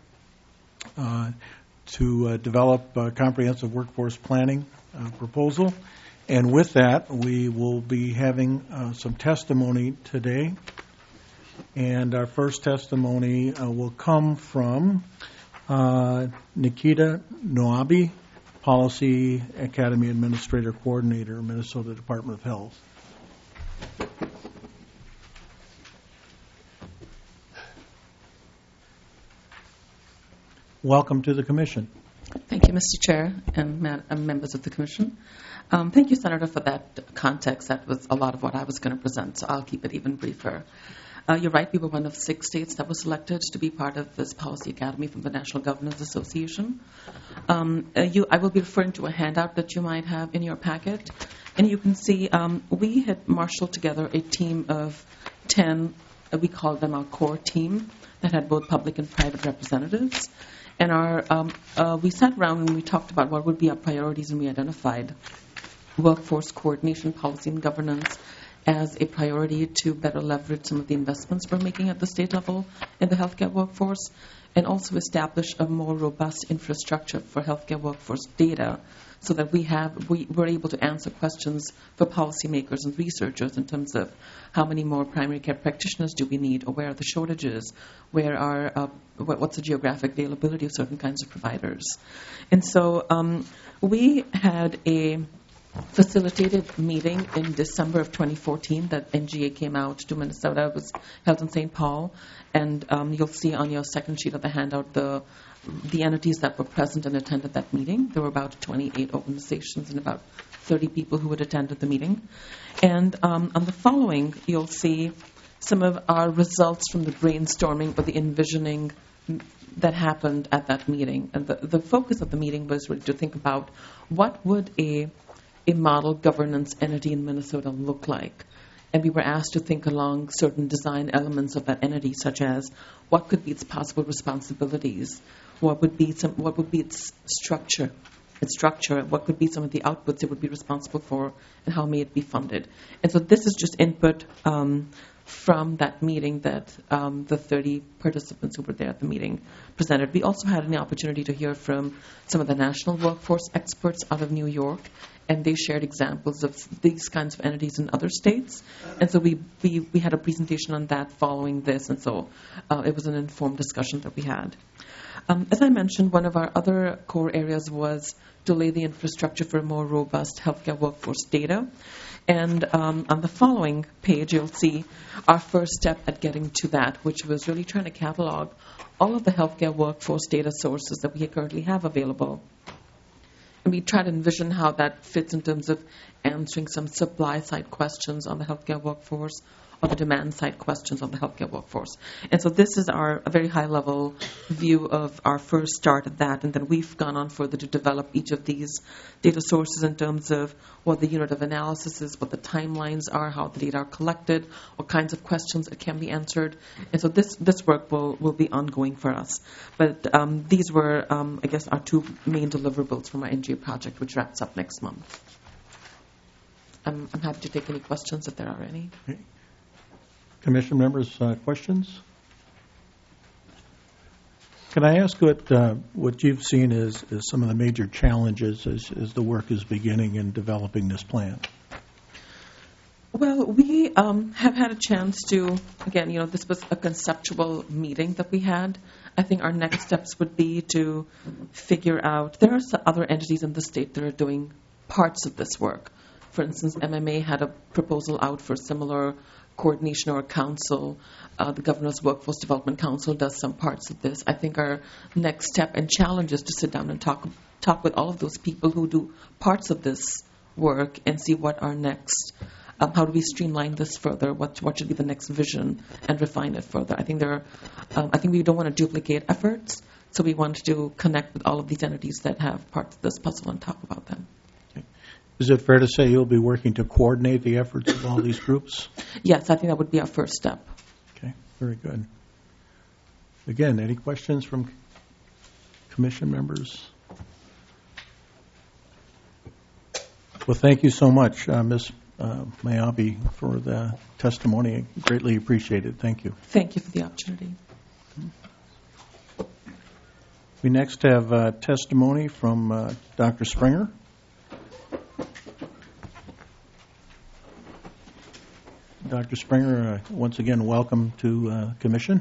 to develop a comprehensive workforce planning proposal. And with that, we will be having some testimony today. And our first testimony will come from Nikita Noabi, Policy Academy Administrator Coordinator, Minnesota Department of Health. Welcome to the Commission. Thank you, Mr. Chair and members of the Commission. Thank you, Senator, for that context. That was a lot of what I was going to present, so I'll keep it even briefer. You're right, we were one of 6 states that was selected to be part of this Policy Academy from the National Governors Association. I will be referring to a handout that you might have in your packet, and you can see we had marshaled together a team of 10, we call them our core team, that had both public and private representatives. And we sat around and we talked about what would be our priorities, and we identified workforce coordination, policy, and governance as a priority to better leverage some of the investments we're making at the state level in the healthcare workforce, and also establish a more robust infrastructure for healthcare workforce data so that we're able to answer questions for policymakers and researchers in terms of how many more primary care practitioners do we need, or where are the shortages, what's the geographic availability of certain kinds of providers. And so we had a facilitated meeting in December of 2014 that NGA came out to Minnesota. It was held in St. Paul, and you'll see on your second sheet of the handout the entities that were present and attended that meeting. There were about 28 organizations and about 30 people who had attended the meeting. And on the following, you'll see some of our results from the brainstorming or the envisioning that happened at that meeting. And the focus of the meeting was really to think about what would a model governance entity in Minnesota look like. And we were asked to think along certain design elements of that entity, such as what could be its possible responsibilities, what would be its structure, what could be some of the outputs it would be responsible for, and how may it be funded. And so this is just input from that meeting that the 30 participants who were there at the meeting presented. We also had an opportunity to hear from some of the national workforce experts out of New York, and they shared examples of these kinds of entities in other states. And so we had a presentation on that following this, and so it was an informed discussion that we had. As I mentioned, one of our other core areas was to lay the infrastructure for more robust healthcare workforce data. And on the following page, you'll see our first step at getting to that, which was really trying to catalog all of the healthcare workforce data sources that we currently have available. And we try to envision how that fits in terms of answering some supply-side questions on the healthcare workforce or the demand-side questions on the healthcare workforce. And so this is a very high-level view of our first start at that, and then we've gone on further to develop each of these data sources in terms of what the unit of analysis is, what the timelines are, how the data are collected, what kinds of questions that can be answered. And so this work will be ongoing for us. But these were, I guess, our two main deliverables from our NGA project, which wraps up next month. I'm happy to take any questions if there are any. Okay. Commission members, questions? Can I ask what you've seen as some of the major challenges as the work is beginning in developing this plan? Well, we have had a chance to, again, this was a conceptual meeting that we had. I think our next steps would be to figure out, there are some other entities in the state that are doing parts of this work. For instance, MMA had a proposal out for similar coordination or council. The Governor's Workforce Development Council does some parts of this. I think our next step and challenge is to sit down and talk with all of those people who do parts of this work and see what our next, how do we streamline this further, what should be the next vision, and refine it further. I think I think we don't want to duplicate efforts, so we want to connect with all of these entities that have parts of this puzzle and talk about them. Is it fair to say you'll be working to coordinate the efforts of all these groups? Yes, I think that would be our first step. Okay, very good. Again, any questions from commission members? Well, thank you so much, Ms. Mayabi, for the testimony. Greatly appreciated. Thank you. Thank you for the opportunity. We next have testimony from Dr. Springer. Dr. Springer, once again, welcome to Commission.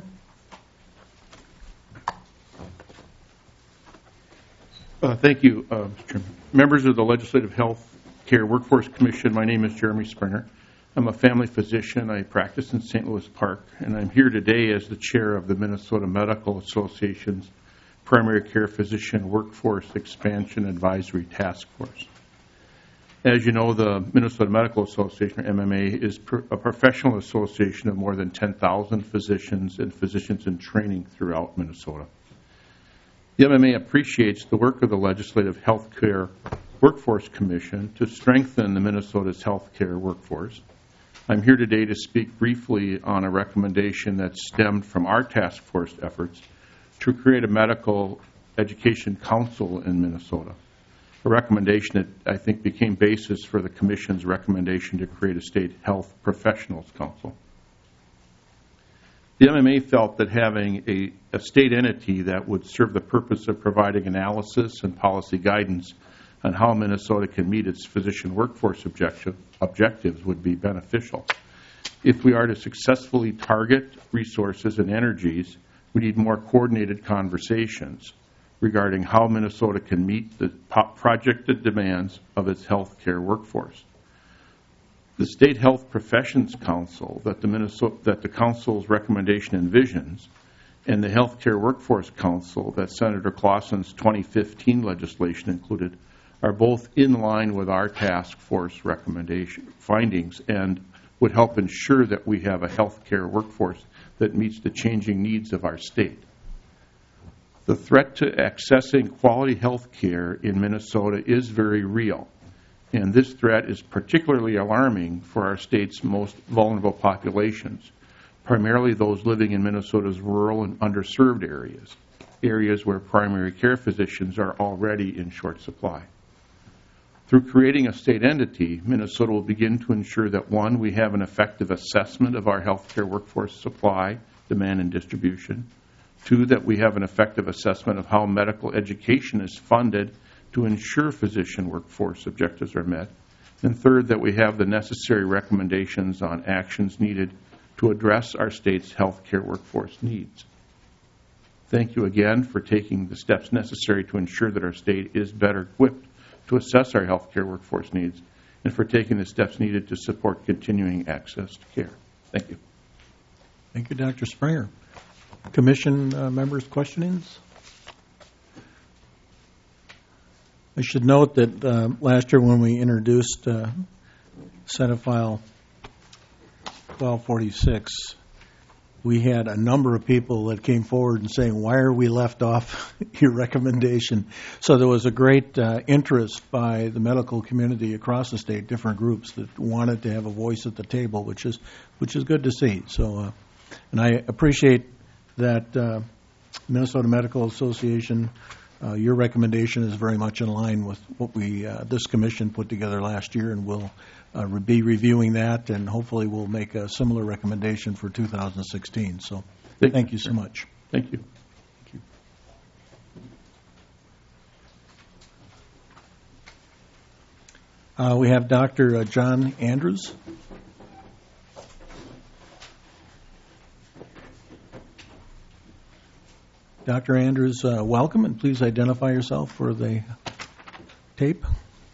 Thank you, Mr. Chairman. Members of the Legislative Health Care Workforce Commission, my name is Jeremy Springer. I'm a family physician. I practice in St. Louis Park, and I'm here today as the chair of the Minnesota Medical Association's Primary Care Physician Workforce Expansion Advisory Task Force. As you know, the Minnesota Medical Association, or MMA, is a professional association of more than 10,000 physicians and physicians in training throughout Minnesota. The MMA appreciates the work of the Legislative Health Care Workforce Commission to strengthen the Minnesota's health care workforce. I'm here today to speak briefly on a recommendation that stemmed from our task force efforts to create a medical education council in Minnesota. A recommendation that I think became basis for the Commission's recommendation to create a state health professionals council. The MMA felt that having a state entity that would serve the purpose of providing analysis and policy guidance on how Minnesota can meet its physician workforce objectives would be beneficial. If we are to successfully target resources and energies, we need more coordinated conversations regarding how Minnesota can meet the projected demands of its health care workforce. The State Health Professions Council that the Council's recommendation envisions, and the Health Care Workforce Council that Senator Clausen's 2015 legislation included, are both in line with our task force recommendation findings and would help ensure that we have a health care workforce that meets the changing needs of our state. The threat to accessing quality health care in Minnesota is very real, and this threat is particularly alarming for our state's most vulnerable populations, primarily those living in Minnesota's rural and underserved areas where primary care physicians are already in short supply. Through creating a state entity, Minnesota will begin to ensure that, one, we have an effective assessment of our health care workforce supply, demand, and distribution. Two, that we have an effective assessment of how medical education is funded to ensure physician workforce objectives are met. And third, that we have the necessary recommendations on actions needed to address our state's health care workforce needs. Thank you again for taking the steps necessary to ensure that our state is better equipped to assess our health care workforce needs, and for taking the steps needed to support continuing access to care. Thank you. Thank you, Dr. Springer. Commission members' questionings? I should note that last year when we introduced Senate File 1246, we had a number of people that came forward and saying, why are we left off your recommendation? So there was a great interest by the medical community across the state, different groups that wanted to have a voice at the table, which is good to see. So, and I appreciate that Minnesota Medical Association, your recommendation is very much in line with what this commission put together last year, and we'll be reviewing that, and hopefully we'll make a similar recommendation for 2016. So thank you so much. Thank you. Thank you. We have Dr. John Andrews. Dr. Andrews, welcome, and please identify yourself for the tape.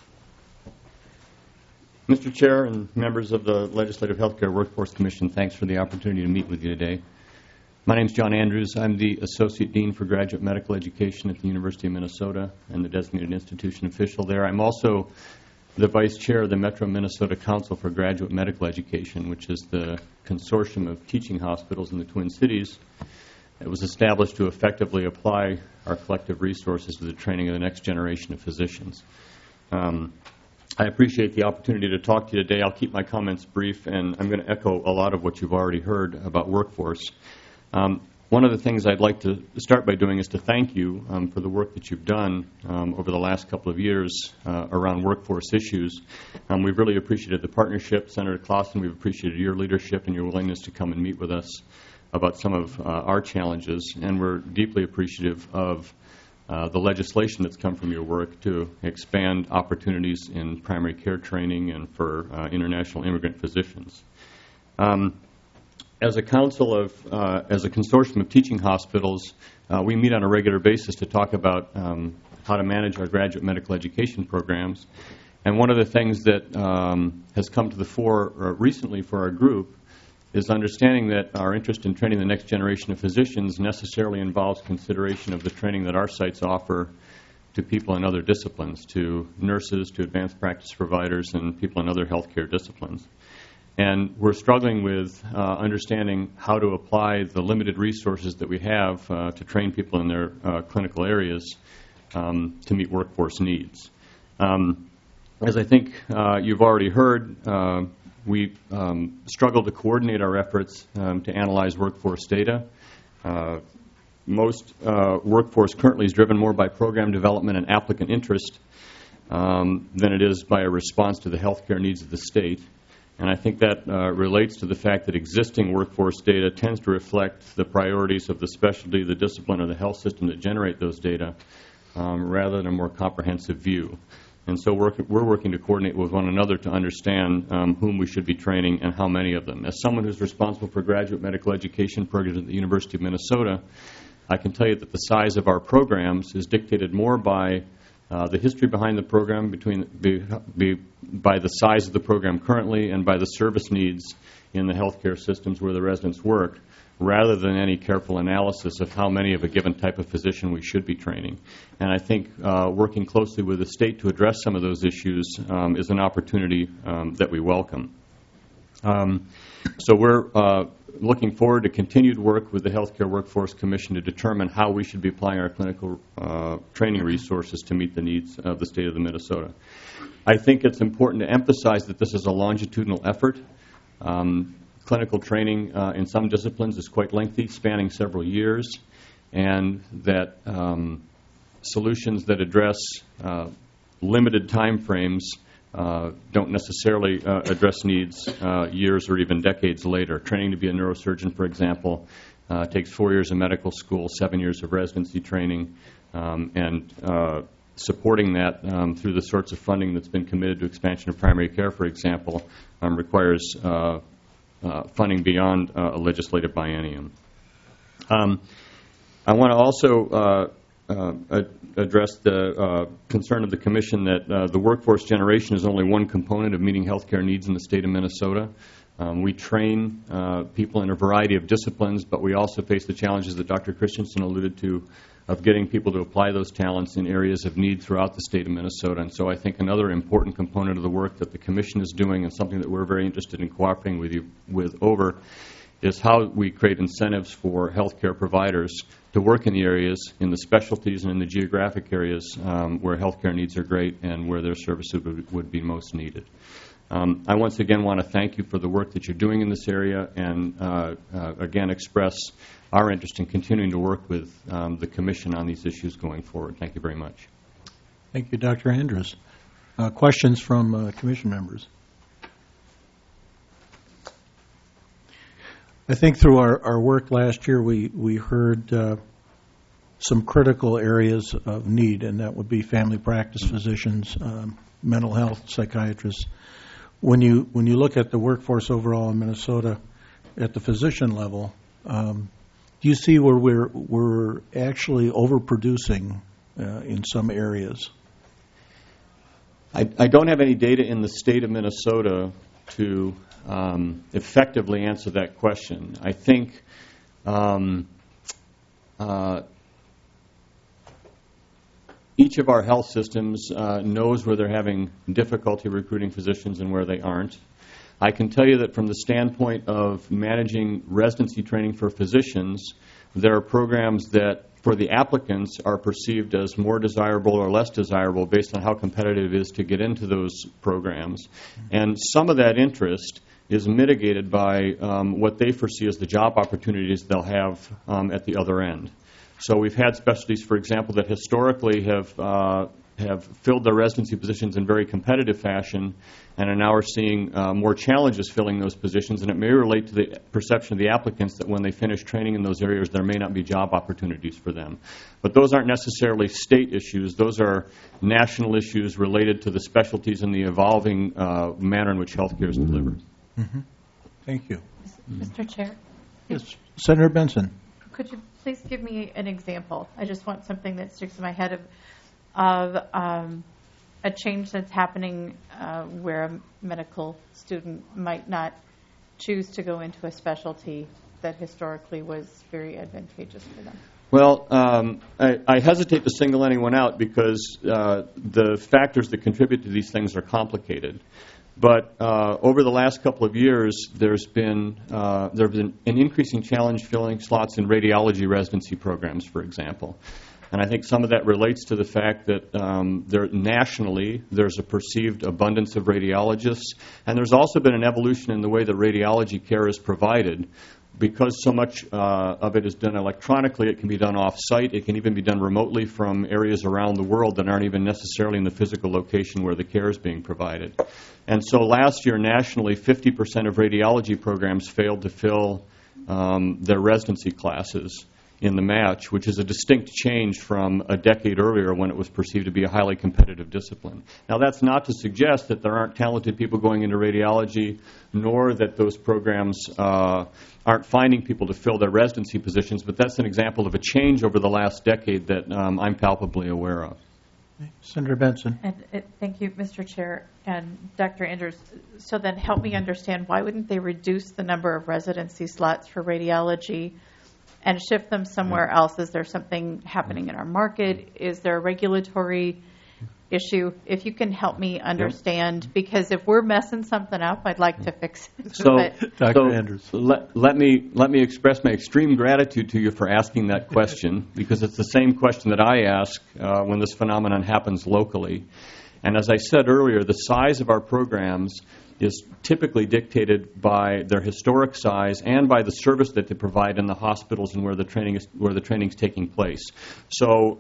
Mr. Chair and members of the Legislative Healthcare Workforce Commission, thanks for the opportunity to meet with you today. My name is John Andrews. I'm the Associate Dean for Graduate Medical Education at the University of Minnesota and the designated institution official there. I'm also the Vice Chair of the Metro Minnesota Council for Graduate Medical Education, which is the consortium of teaching hospitals in the Twin Cities. It was established to effectively apply our collective resources to the training of the next generation of physicians. I appreciate the opportunity to talk to you today. I'll keep my comments brief, and I'm going to echo a lot of what you've already heard about workforce. One of the things I'd like to start by doing is to thank you for the work that you've done over the last couple of years around workforce issues. We've really appreciated the partnership. Senator Clausen, we've appreciated your leadership and your willingness to come and meet with us about some of our challenges, and we're deeply appreciative of the legislation that's come from your work to expand opportunities in primary care training and for international immigrant physicians. As a consortium of teaching hospitals, we meet on a regular basis to talk about how to manage our graduate medical education programs. And one of the things that has come to the fore recently for our group is understanding that our interest in training the next generation of physicians necessarily involves consideration of the training that our sites offer to people in other disciplines, to nurses, to advanced practice providers, and people in other healthcare disciplines. And we're struggling with understanding how to apply the limited resources that we have to train people in their clinical areas to meet workforce needs. As I think you've already heard, we struggle to coordinate our efforts to analyze workforce data. Most workforce currently is driven more by program development and applicant interest than it is by a response to the healthcare needs of the state. And I think that relates to the fact that existing workforce data tends to reflect the priorities of the specialty, the discipline, or the health system that generate those data rather than a more comprehensive view. And so we're working to coordinate with one another to understand whom we should be training and how many of them. As someone who's responsible for graduate medical education programs at the University of Minnesota, I can tell you that the size of our programs is dictated more by the history behind the program, by the size of the program currently, and by the service needs in the healthcare systems where the residents work, rather than any careful analysis of how many of a given type of physician we should be training. And I think working closely with the state to address some of those issues is an opportunity that we welcome. So we're looking forward to continued work with the Healthcare Workforce Commission to determine how we should be applying our clinical training resources to meet the needs of the state of Minnesota. I think it's important to emphasize that this is a longitudinal effort. Clinical training in some disciplines is quite lengthy, spanning several years, and that solutions that address limited time frames don't necessarily address needs years or even decades later. Training to be a neurosurgeon, for example, takes 4 years of medical school, 7 years of residency training, and supporting that through the sorts of funding that's been committed to expansion of primary care, for example, requires funding beyond a legislative biennium. I want to also address the concern of the Commission that the workforce generation is only one component of meeting health care needs in the state of Minnesota. We train people in a variety of disciplines, but we also face the challenges that Dr. Christensen alluded to of getting people to apply those talents in areas of need throughout the state of Minnesota. And so I think another important component of the work that the Commission is doing, and something that we're very interested in cooperating with you over, is how we create incentives for healthcare providers to work in the areas, in the specialties and in the geographic areas where healthcare needs are great and where their services would be most needed. I once again want to thank you for the work that you're doing in this area, and again express our interest in continuing to work with the Commission on these issues going forward. Thank you very much. Thank you, Dr. Andrews. Questions from Commission members? I think through our work last year, we heard some critical areas of need, and that would be family practice physicians, mental health psychiatrists. When you look at the workforce overall in Minnesota at the physician level, do you see where we're actually overproducing in some areas? I don't have any data in the state of Minnesota to effectively answer that question. I think each of our health systems knows where they're having difficulty recruiting physicians and where they aren't. I can tell you that from the standpoint of managing residency training for physicians, there are programs that for the applicants are perceived as more desirable or less desirable based on how competitive it is to get into those programs. And some of that interest is mitigated by what they foresee as the job opportunities they'll have at the other end. So we've had specialties, for example, that historically have filled their residency positions in very competitive fashion and are now seeing more challenges filling those positions, and it may relate to the perception of the applicants that when they finish training in those areas, there may not be job opportunities for them. But those aren't necessarily state issues. Those are national issues related to the specialties and the evolving manner in which health care is delivered. Mm-hmm. Thank you. Mr. Chair? Yes, Senator Benson. Could you please give me an example? I just want something that sticks in my head of a change that's happening where a medical student might not choose to go into a specialty that historically was very advantageous for them. Well, I hesitate to single anyone out because the factors that contribute to these things are complicated. But over the last couple of years, there's been an increasing challenge filling slots in radiology residency programs, for example. And I think some of that relates to the fact that nationally there's a perceived abundance of radiologists, and there's also been an evolution in the way that radiology care is provided. Because so much of it is done electronically, it can be done off-site. It can even be done remotely from areas around the world that aren't even necessarily in the physical location where the care is being provided. And so last year, nationally, 50% of radiology programs failed to fill their residency classes in the match, which is a distinct change from a decade earlier when it was perceived to be a highly competitive discipline. Now, that's not to suggest that there aren't talented people going into radiology, nor that those programs aren't finding people to fill their residency positions, but that's an example of a change over the last decade that I'm palpably aware of. Senator Benson. And thank you, Mr. Chair and Dr. Andrews. So then help me understand, why wouldn't they reduce the number of residency slots for radiology and shift them somewhere else? Is there something happening in our market? Is there a regulatory issue? If you can help me understand, because if we're messing something up, I'd like to fix it. So, Dr. Andrews. Let me express my extreme gratitude to you for asking that question, because it's the same question that I ask when this phenomenon happens locally. And as I said earlier, the size of our programs is typically dictated by their historic size and by the service that they provide in the hospitals and where the training is taking place. So,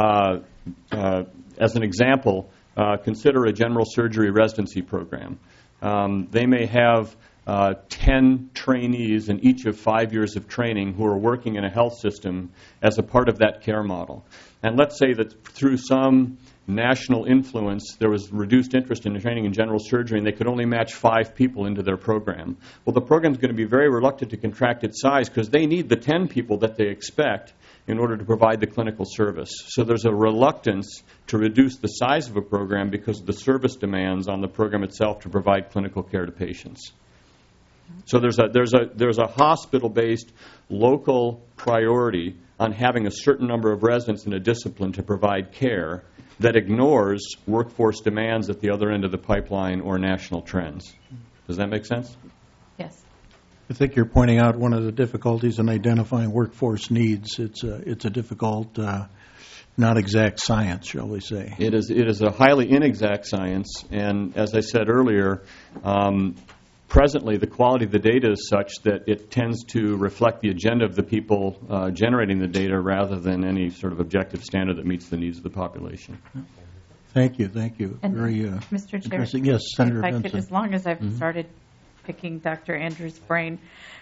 as an example, consider a general surgery residency program. They may have 10 trainees in each of 5 years of training who are working in a health system as a part of that care model. And let's say that through some national influence, there was reduced interest in training in general surgery, and they could only match 5 people into their program. Well, the program's going to be very reluctant to contract its size because they need the 10 people that they expect in order to provide the clinical service. So there's a reluctance to reduce the size of a program because of the service demands on the program itself to provide clinical care to patients. So there's a hospital-based local priority on having a certain number of residents in a discipline to provide care that ignores workforce demands at the other end of the pipeline or national trends. Does that make sense? Yes. I think you're pointing out one of the difficulties in identifying workforce needs. It's a difficult, not exact science, shall we say. It is a highly inexact science, and as I said earlier, presently the quality of the data is such that it tends to reflect the agenda of the people generating the data rather than any sort of objective standard that meets the needs of the population. Thank you. And very Mr. Chair, yes, Senator if I Benson. could, as long as I've started picking Dr. Andrews' brain,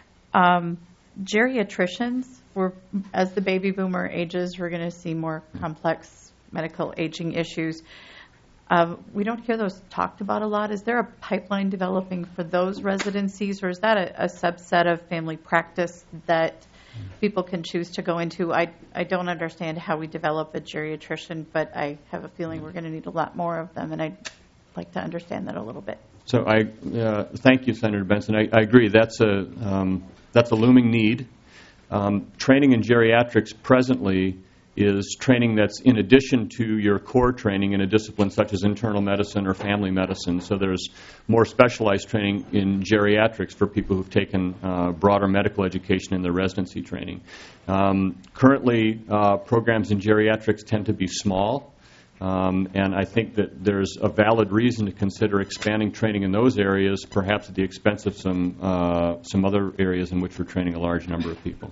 geriatricians, as the baby boomer ages, we're going to see more complex medical aging issues. We don't hear those talked about a lot. Is there a pipeline developing for those residencies, or is that a subset of family practice that people can choose to go into? I don't understand how we develop a geriatrician, but I have a feeling we're going to need a lot more of them, and I'd like to understand that a little bit. So thank you, Senator Benson. I agree. That's a looming need. Training in geriatrics presently is training that's in addition to your core training in a discipline such as internal medicine or family medicine. So there's more specialized training in geriatrics for people who've taken broader medical education in their residency training. Currently, programs in geriatrics tend to be small, and I think that there's a valid reason to consider expanding training in those areas, perhaps at the expense of some other areas in which we're training a large number of people.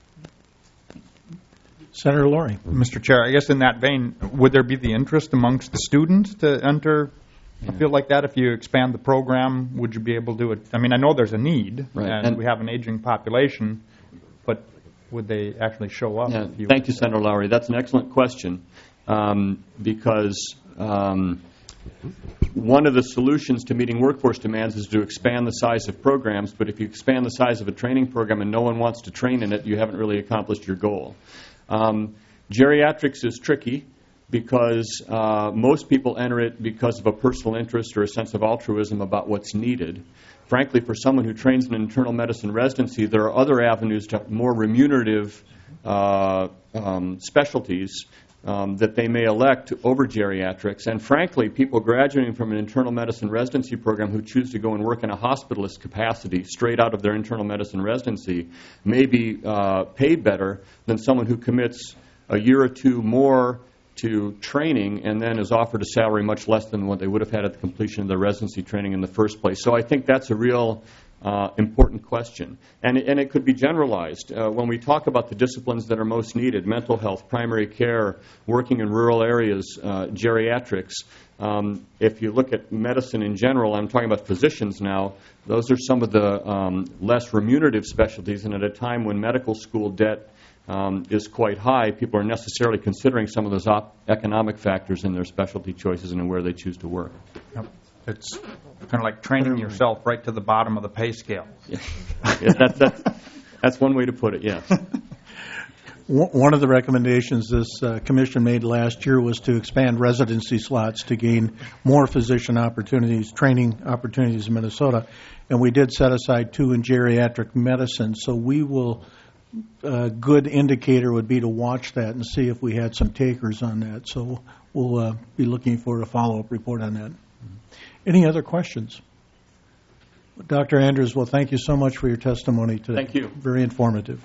Senator Laurie. Mr. Chair, I guess in that vein, would there be the interest amongst the students to enter a field like that? If you expand the program, would you be able to do it? I mean, I know there's a need, right, and we have an aging population, but would they actually show up? Yeah, thank you, Senator Lowry. That's an excellent question because one of the solutions to meeting workforce demands is to expand the size of programs, but if you expand the size of a training program and no one wants to train in it, you haven't really accomplished your goal. Geriatrics is tricky because most people enter it because of a personal interest or a sense of altruism about what's needed. Frankly, for someone who trains in internal medicine residency, there are other avenues to more remunerative specialties that they may elect over geriatrics. And frankly, people graduating from an internal medicine residency program who choose to go and work in a hospitalist capacity straight out of their internal medicine residency may be paid better than someone who commits a year or two more to training and then is offered a salary much less than what they would have had at the completion of their residency training in the first place. So I think that's a real important question. And it could be generalized. When we talk about the disciplines that are most needed, mental health, primary care, working in rural areas, geriatrics, if you look at medicine in general, I'm talking about physicians now, those are some of the less remunerative specialties, and at a time when medical school debt is quite high, people are necessarily considering some of those economic factors in their specialty choices and in where they choose to work. Yep. It's kind of like training yourself right to the bottom of the pay scale. Yeah. That's one way to put it, yes. One of the recommendations this commission made last year was to expand residency slots to gain more physician opportunities, training opportunities in Minnesota. And we did set aside 2 in geriatric medicine. So we will, a good indicator would be to watch that and see if we had some takers on that. So we'll be looking for a follow-up report on that. Any other questions? Dr. Andrews, well, thank you so much for your testimony today. Thank you. Very informative.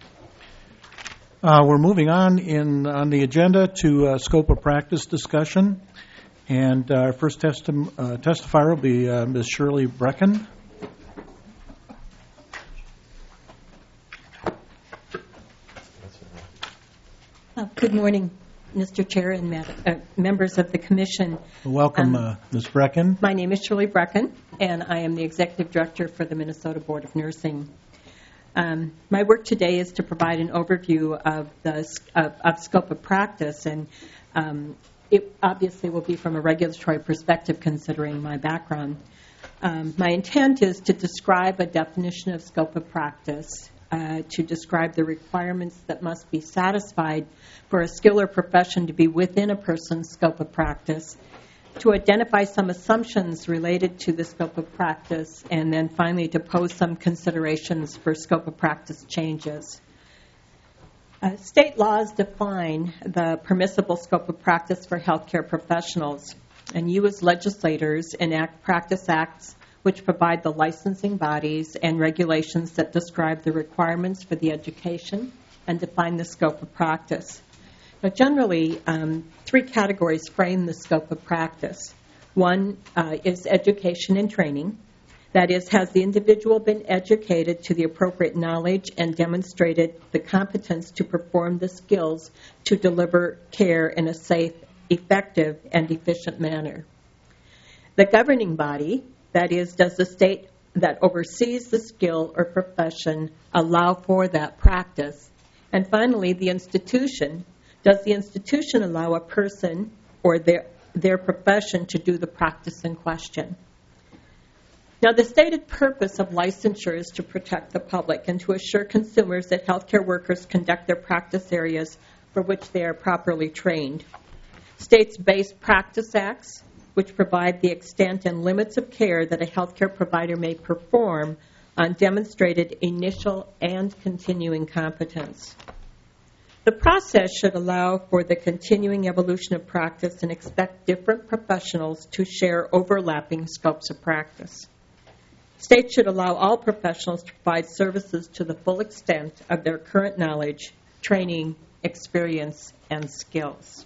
We're moving on the agenda to scope of practice discussion. And our first testifier will be Ms. Shirley Brecken. Good morning, Mr. Chair and members of the Commission. Welcome, Ms. Brecken. My name is Shirley Brecken, and I am the Executive Director for the Minnesota Board of Nursing. My work today is to provide an overview of the scope of practice, and it obviously will be from a regulatory perspective considering my background. My intent is to describe a definition of scope of practice, to describe the requirements that must be satisfied for a skill or profession to be within a person's scope of practice, to identify some assumptions related to the scope of practice, and then finally to pose some considerations for scope of practice changes. State laws define the permissible scope of practice for healthcare professionals, and you as legislators enact practice acts which provide the licensing bodies and regulations that describe the requirements for the education and define the scope of practice. Now, generally, 3 categories frame the scope of practice. One is education and training. That is, has the individual been educated to the appropriate knowledge and demonstrated the competence to perform the skills to deliver care in a safe, effective, and efficient manner? The governing body, that is, does the state that oversees the skill or profession allow for that practice? And finally, the institution. Does the institution allow a person or their profession to do the practice in question? Now, the stated purpose of licensure is to protect the public and to assure consumers that healthcare workers conduct their practice areas for which they are properly trained. States-based practice acts, which provide the extent and limits of care that a healthcare provider may perform on demonstrated initial and continuing competence. The process should allow for the continuing evolution of practice and expect different professionals to share overlapping scopes of practice. States should allow all professionals to provide services to the full extent of their current knowledge, training, experience, and skills.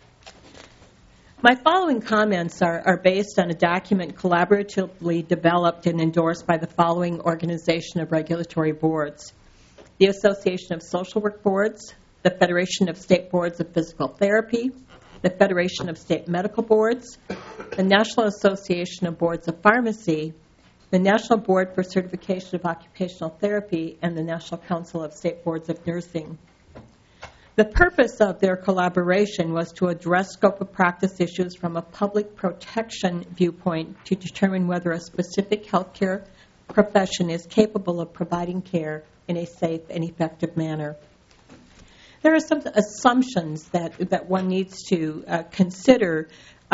My following comments are based on a document collaboratively developed and endorsed by the following organization of regulatory boards: the Association of Social Work Boards, the Federation of State Boards of Physical Therapy, the Federation of State Medical Boards, the National Association of Boards of Pharmacy, the National Board for Certification of Occupational Therapy, and the National Council of State Boards of Nursing. The purpose of their collaboration was to address scope of practice issues from a public protection viewpoint to determine whether a specific healthcare profession is capable of providing care in a safe and effective manner. There are some assumptions that one needs to consider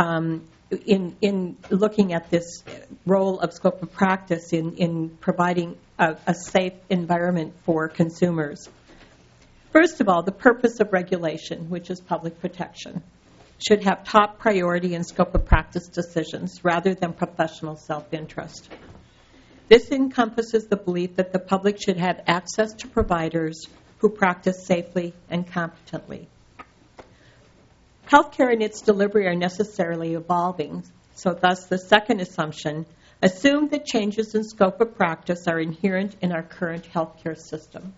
in looking at this role of scope of practice in providing a safe environment for consumers. First of all, the purpose of regulation, which is public protection, should have top priority in scope of practice decisions rather than professional self-interest. This encompasses the belief that the public should have access to providers who practice safely and competently. Healthcare and its delivery are necessarily evolving, so thus the second assumption, assume that changes in scope of practice are inherent in our current healthcare system.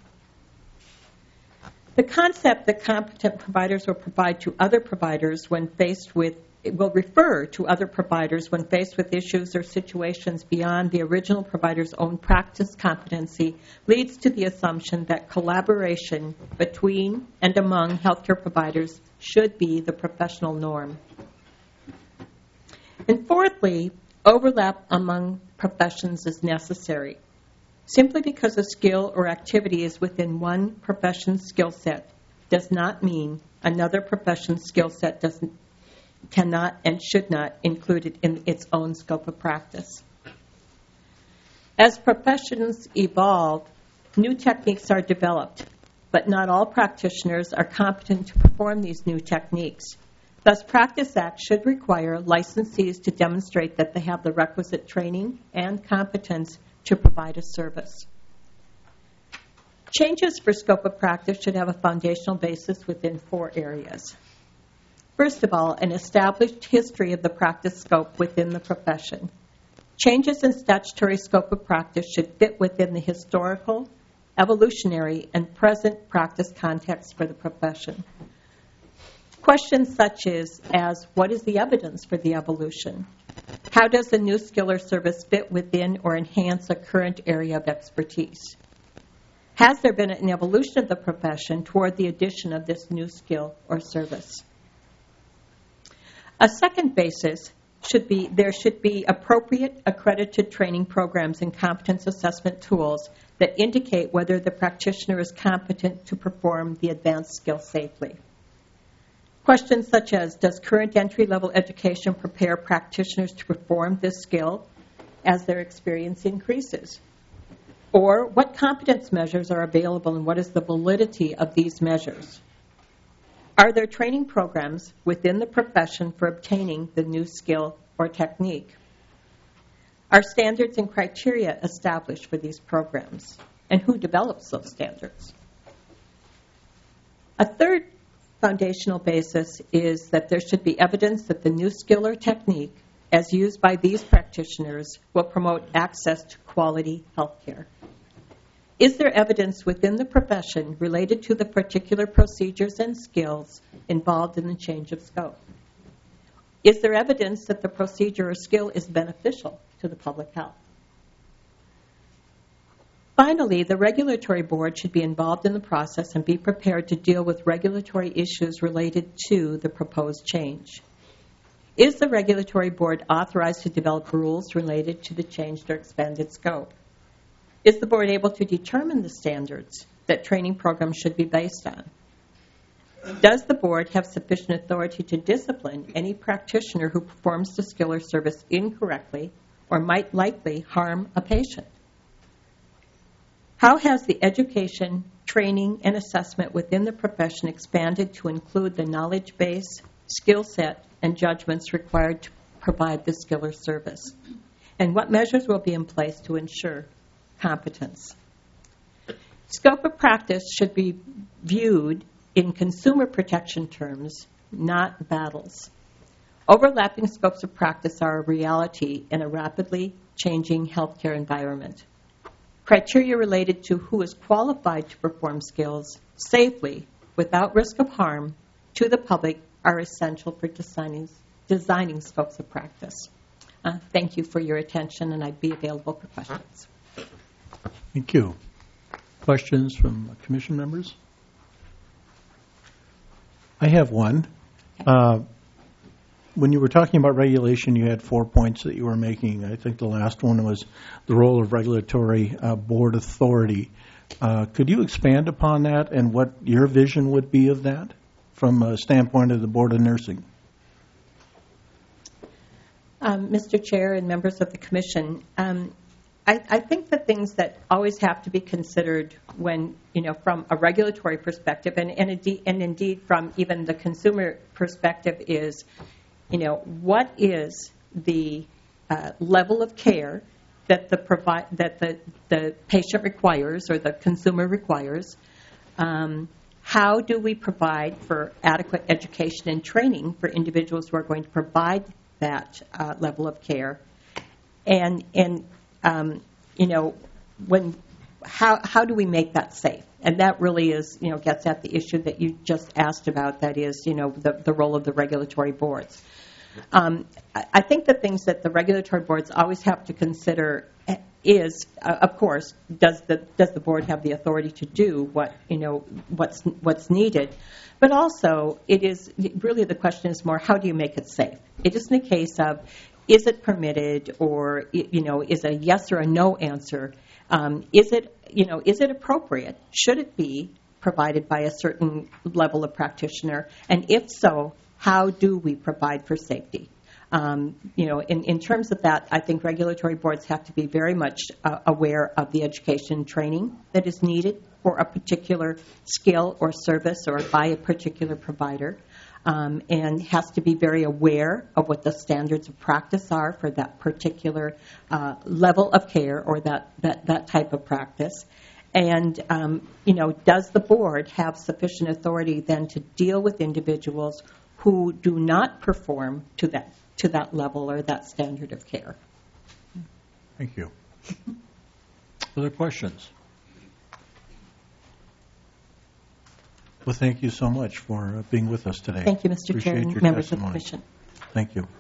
The concept that competent providers will provide to other providers when faced with it will refer to other providers when faced with issues or situations beyond the original provider's own practice competency leads to the assumption that collaboration between and among healthcare providers should be the professional norm. And fourthly, overlap among professions is necessary. Simply because a skill or activity is within one profession's skill set does not mean another profession's skill set cannot and should not include it in its own scope of practice. As professions evolve, new techniques are developed, but not all practitioners are competent to perform these new techniques. Thus, Practice Act should require licensees to demonstrate that they have the requisite training and competence to provide a service. Changes for scope of practice should have a foundational basis within 4 areas. First of all, an established history of the practice scope within the profession. Changes in statutory scope of practice should fit within the historical, evolutionary, and present practice context for the profession. Questions such as what is the evidence for the evolution? How does a new skill or service fit within or enhance a current area of expertise? Has there been an evolution of the profession toward the addition of this new skill or service? A second basis should be there should be appropriate accredited training programs and competence assessment tools that indicate whether the practitioner is competent to perform the advanced skill safely. Questions such as, does current entry-level education prepare practitioners to perform this skill as their experience increases? Or what competence measures are available and what is the validity of these measures? Are there training programs within the profession for obtaining the new skill or technique? Are standards and criteria established for these programs? And who develops those standards? A third foundational basis is that there should be evidence that the new skill or technique, as used by these practitioners, will promote access to quality health care. Is there evidence within the profession related to the particular procedures and skills involved in the change of scope? Is there evidence that the procedure or skill is beneficial to the public health? Finally, the regulatory board should be involved in the process and be prepared to deal with regulatory issues related to the proposed change. Is the regulatory board authorized to develop rules related to the changed or expanded scope? Is the board able to determine the standards that training programs should be based on? Does the board have sufficient authority to discipline any practitioner who performs the skill or service incorrectly or might likely harm a patient? How has the education, training, and assessment within the profession expanded to include the knowledge base, skill set, and judgments required to provide the skill or service? And what measures will be in place to ensure competence? Scope of practice should be viewed in consumer protection terms, not battles. Overlapping scopes of practice are a reality in a rapidly changing healthcare environment. Criteria related to who is qualified to perform skills safely without risk of harm to the public are essential for designing scopes of practice. Thank you for your attention, and I'd be available for questions. Thank you. Questions from commission members? I have one. When you were talking about regulation, you had 4 points that you were making. I think the last one was the role of regulatory board authority. Could you expand upon that and what your vision would be of that from a standpoint of the Board of Nursing? Mr. Chair and members of the Commission, I think the things that always have to be considered when, from a regulatory perspective and indeed from even the consumer perspective is, what is the level of care that the patient requires or the consumer requires? How do we provide for adequate education and training for individuals who are going to provide that level of care? And how do we make that safe? And that really is, gets at the issue that you just asked about, that is, the role of the regulatory boards. I think the things that the regulatory boards always have to consider is, of course, does the board have the authority to do what's needed? But also, it is really the question is more, how do you make it safe? It isn't a case of, is it permitted, or is it a yes or a no answer? Is it appropriate? Should it be provided by a certain level of practitioner? And if so, how do we provide for safety? In terms of that, I think regulatory boards have to be very much aware of the education training that is needed for a particular skill or service or by a particular provider, and has to be very aware of what the standards of practice are for that particular level of care or that type of practice. And, does the board have sufficient authority then to deal with individuals who do not perform to that level or that standard of care? Thank you. Other questions? Well, thank you so much for being with us today. Thank you, Mr. Chair, and members of the Commission. Thank you.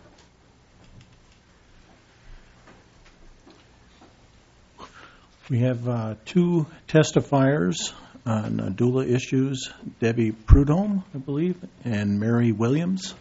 We have two testifiers on doula issues, Debbie Prudhomme, I believe, and Mary Williams.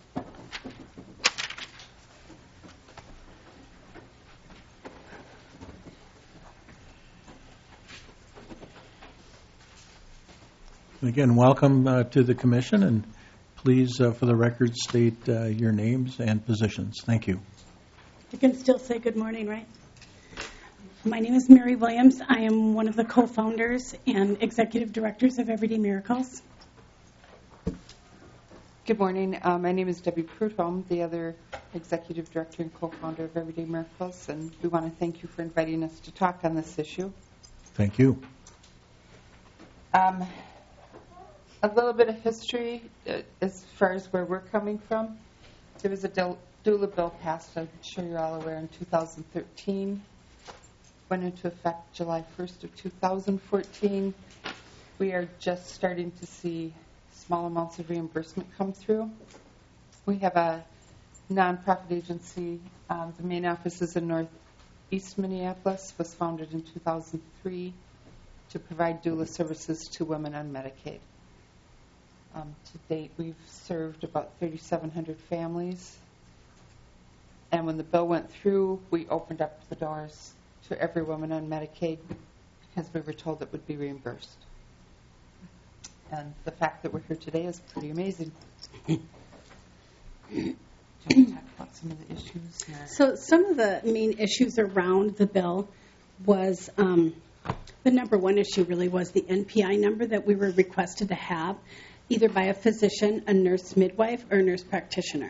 Again, welcome to the Commission, and please, for the record, state your names and positions. Thank you. I can still say good morning, right? My name is Mary Williams. I am one of the co-founders and executive directors of Everyday Miracles. Good morning. My name is Debbie Prudhomme, the other executive director and co-founder of Everyday Miracles, and we want to thank you for inviting us to talk on this issue. Thank you. A little bit of history as far as where we're coming from. There was a doula bill passed, I'm sure you're all aware, in 2013. Went into effect July 1st of 2014. We are just starting to see small amounts of reimbursement come through. We have a nonprofit agency. The main office is in Northeast Minneapolis, was founded in 2003 to provide doula services to women on Medicaid. To date, we've served about 3,700 families. And when the bill went through, we opened up the doors to every woman on Medicaid because we were told it would be reimbursed. And the fact that we're here today is pretty amazing. Do you want to talk about some of the issues? So some of the main issues around the bill was the number one issue really was the NPI number that we were requested to have, either by a physician, a nurse midwife, or a nurse practitioner.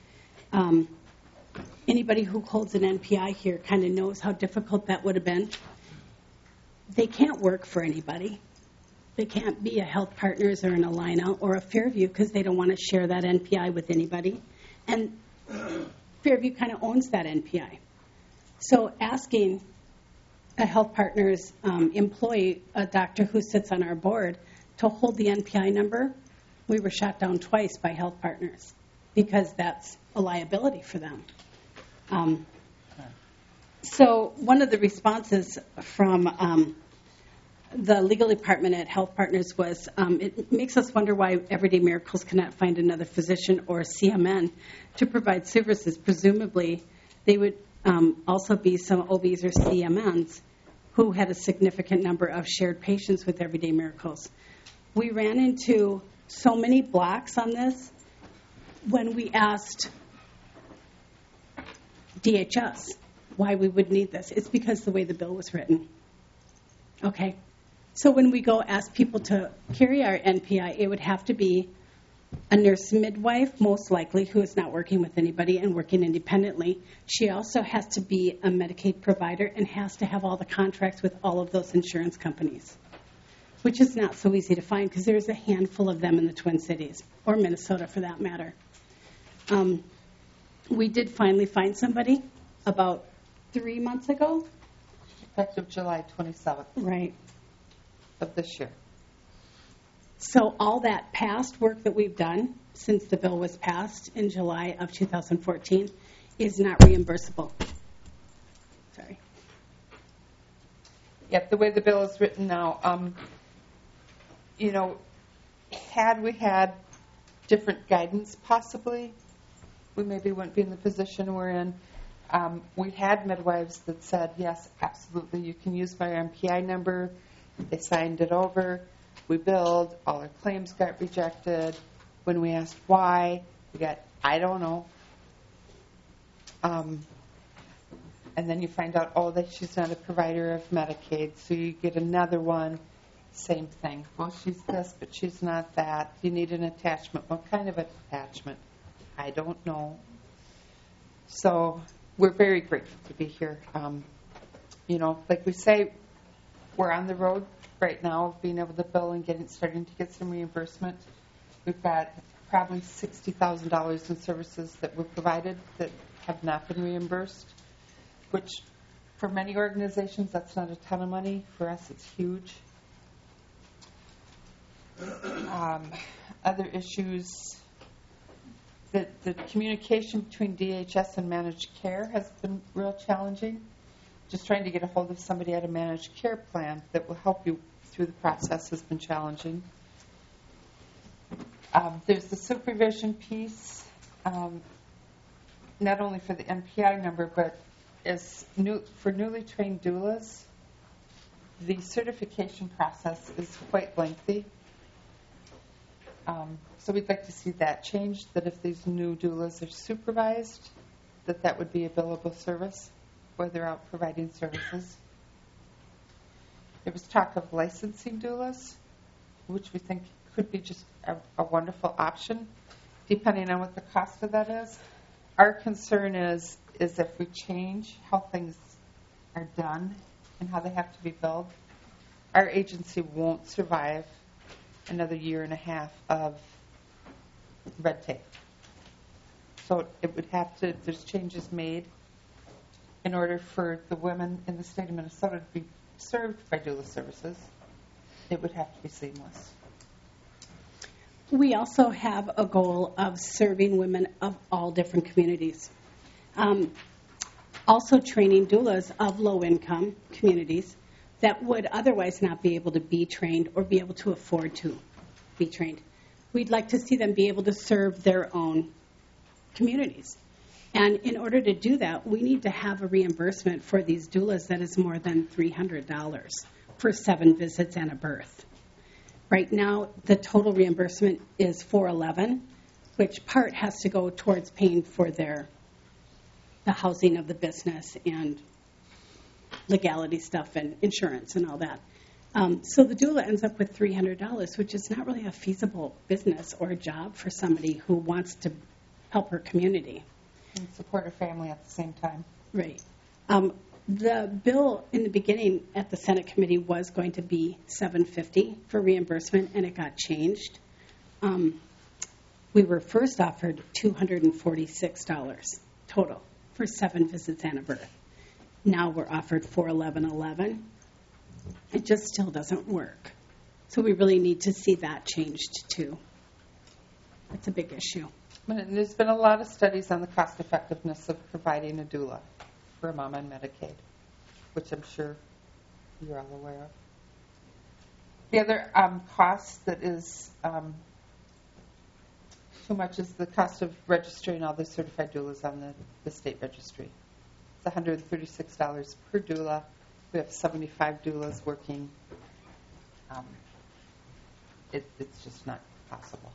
Anybody who holds an NPI here kind of knows how difficult that would have been. They can't work for anybody. They can't be a Health Partners or an Allina or a Fairview because they don't want to share that NPI with anybody. And Fairview kind of owns that NPI. So asking a Health Partners employee, a doctor who sits on our board, to hold the NPI number, we were shot down twice by Health Partners because that's a liability for them. So one of the responses from the legal department at Health Partners was, it makes us wonder why Everyday Miracles cannot find another physician or CMN to provide services. Presumably, they would also be some OBs or CMNs who had a significant number of shared patients with Everyday Miracles. We ran into so many blocks on this when we asked DHS why we would need this. It's because the way the bill was written. Okay? So when we go ask people to carry our NPI, it would have to be a nurse midwife, most likely, who is not working with anybody and working independently. She also has to be a Medicaid provider and has to have all the contracts with all of those insurance companies, which is not so easy to find because there's a handful of them in the Twin Cities, or Minnesota for that matter. We did finally find somebody about 3 months ago. Effective July 27th. Right. Of this year. So all that past work that we've done since the bill was passed in July of 2014, is not reimbursable. Sorry. Yep, the way the bill is written now, you know, had we had different guidance possibly, we maybe wouldn't be in the position we're in. We had midwives that said, yes, absolutely, you can use my MPI number. They signed it over. We billed. All our claims got rejected. When we asked why, we got, I don't know. And then you find out, oh, that she's not a provider of Medicaid, so you get another one, same thing. Well, she's this, but she's not that. You need an attachment. What kind of attachment? I don't know. So we're very grateful to be here. You know, like we say, we're on the road right now of being able to bill and starting to get some reimbursement. We've got probably $60,000 in services that were provided that have not been reimbursed, which for many organizations, that's not a ton of money. For us, it's huge. Other issues, the communication between DHS and managed care has been real challenging. Just trying to get a hold of somebody at a managed care plan that will help you through the process has been challenging. There's the supervision piece, not only for the NPI number, but for newly trained doulas, the certification process is quite lengthy. So we'd like to see that changed, that if these new doulas are supervised, that would be a billable service where they're out providing services. There was talk of licensing doulas, which we think could be just a wonderful option, depending on what the cost of that is. Our concern is if we change how things are done and how they have to be billed, our agency won't survive another year and a half of red tape. So it would have to, there's changes made in order for the women in the state of Minnesota to be served by doula services. It would have to be seamless. We also have a goal of serving women of all different communities. Also training doulas of low-income communities that would otherwise not be able to be trained or be able to afford to be trained. We'd like to see them be able to serve their own communities. And in order to do that, we need to have a reimbursement for these doulas that is more than $300 for 7 visits and a birth. Right now, the total reimbursement is $411, which part has to go towards paying for the housing of the business and legality stuff and insurance and all that. So the doula ends up with $300, which is not really a feasible business or a job for somebody who wants to help her community. And support her family at the same time. Right. The bill in the beginning at the Senate committee was going to be $750 for reimbursement, and it got changed. We were first offered $246 total for 7 visits and a birth. Now we're offered $411.11. It just still doesn't work. So we really need to see that changed too. That's a big issue. And there's been a lot of studies on the cost effectiveness of providing a doula for a mom on Medicaid, which I'm sure you're all aware of. The other cost that is too much is the cost of registering all the certified doulas on the state registry. It's $136 per doula. We have 75 doulas working. It's just not possible.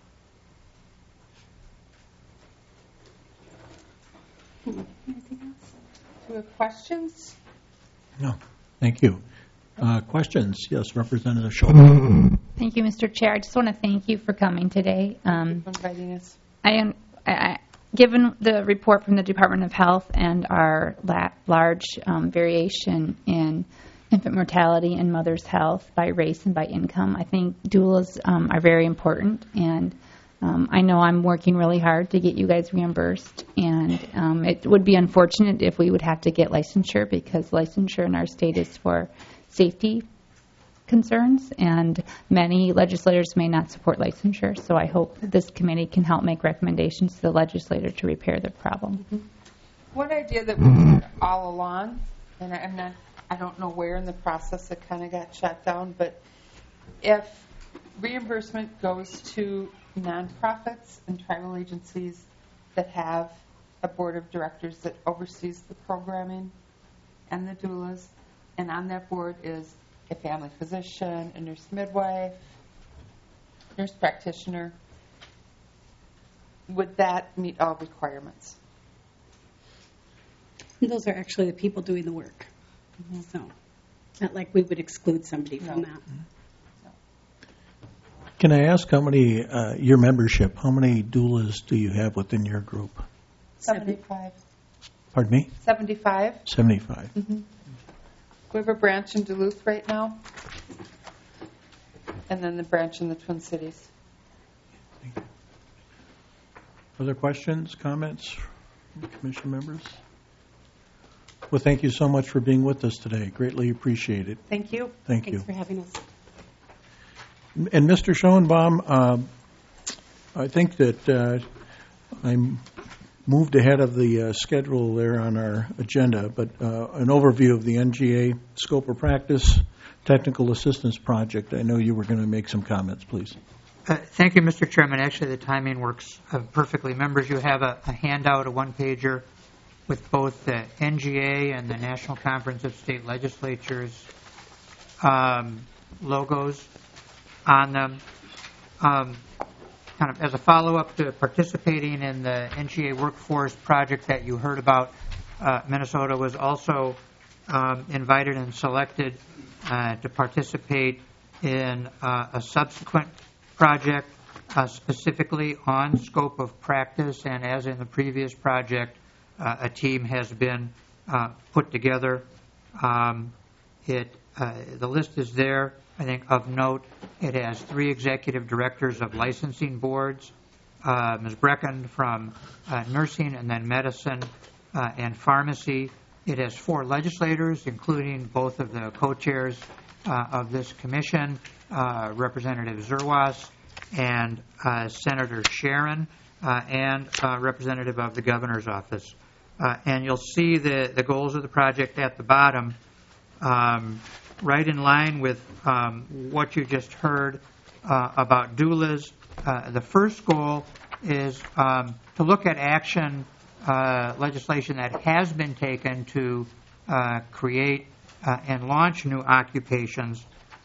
Anything else? Do we have questions? No. Thank you. Questions? Yes, Representative Schultz. Thank you, Mr. Chair. I just want to thank you for coming today. Thank you for inviting us. Given the report from the Department of Health and our large variation in infant mortality and mother's health by race and by income, I think doulas are very important, and I know I'm working really hard to get you guys reimbursed, and it would be unfortunate if we would have to get licensure, because licensure in our state is for safety concerns, and many legislators may not support licensure. So I hope this committee can help make recommendations to the legislator to repair the problem. One idea that we've had all along, and I don't know where in the process it kind of got shut down, but if reimbursement goes to nonprofits and tribal agencies that have a board of directors that oversees the programming and the doulas, and on that board is a family physician, a nurse midwife, nurse practitioner, would that meet all requirements? And those are actually the people doing the work. So it's not like we would exclude somebody from that. Can I ask how many, your membership, how many doulas do you have within your group? 75. Pardon me? 75. 75. Mm-hmm. We have a branch in Duluth right now, and then the branch in the Twin Cities. Other questions, comments from commission members? Well, thank you so much for being with us today. Greatly appreciate it. Thank you. Thank you. Thanks for having us. And Mr. Schoenbaum, I think that I'm moved ahead of the schedule there on our agenda, but an overview of the NGA scope of practice technical assistance project. I know you were going to make some comments, please. Thank you, Mr. Chairman. Actually, the timing works perfectly. Members, you have a handout, a one-pager, with both the NGA and the National Conference of State Legislatures logos on them. Kind of as a follow-up to participating in the NGA workforce project that you heard about, Minnesota was also invited and selected to participate in a subsequent project specifically on scope of practice, and as in the previous project, a team has been put together. The list is there. I think of note, it has 3 executive directors of licensing boards, Ms. Brecken from nursing and then medicine and pharmacy. It has 4 legislators, including both of the co-chairs of this commission, Representative Zerwas and Senator Sharon, and representative of the governor's office. And you'll see the goals of the project at the bottom, right in line with what you just heard about doulas. The first goal is to look at action legislation that has been taken to create and launch new occupations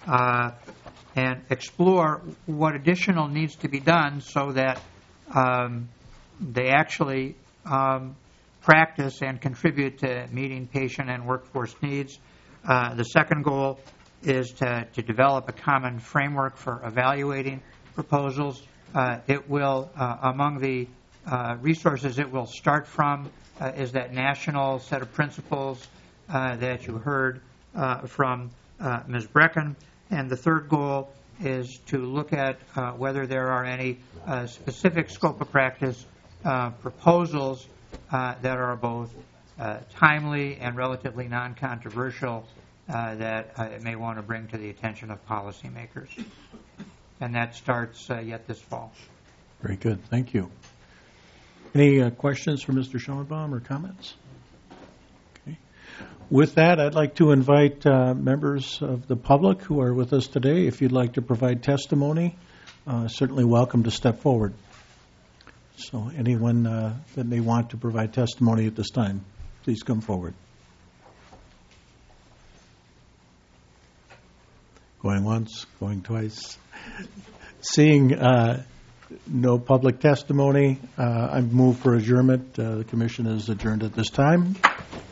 and explore what additional needs to be done so that they actually practice and contribute to meeting patient and workforce needs. The second goal is to develop a common framework for evaluating proposals. It will, among the resources it will start from, is that national set of principles that you heard from Ms. Brecken. And the third goal is to look at whether there are any specific scope of practice proposals that are both timely and relatively non-controversial that it may want to bring to the attention of policymakers. And that starts yet this fall. Very good. Thank you. Any questions for Mr. Schoenbaum or comments? Okay. With that, I'd like to invite members of the public who are with us today. If you'd like to provide testimony, certainly welcome to step forward. So anyone that may want to provide testimony at this time, please come forward. Going once, going twice. Seeing no public testimony, I move for adjournment. The commission is adjourned at this time.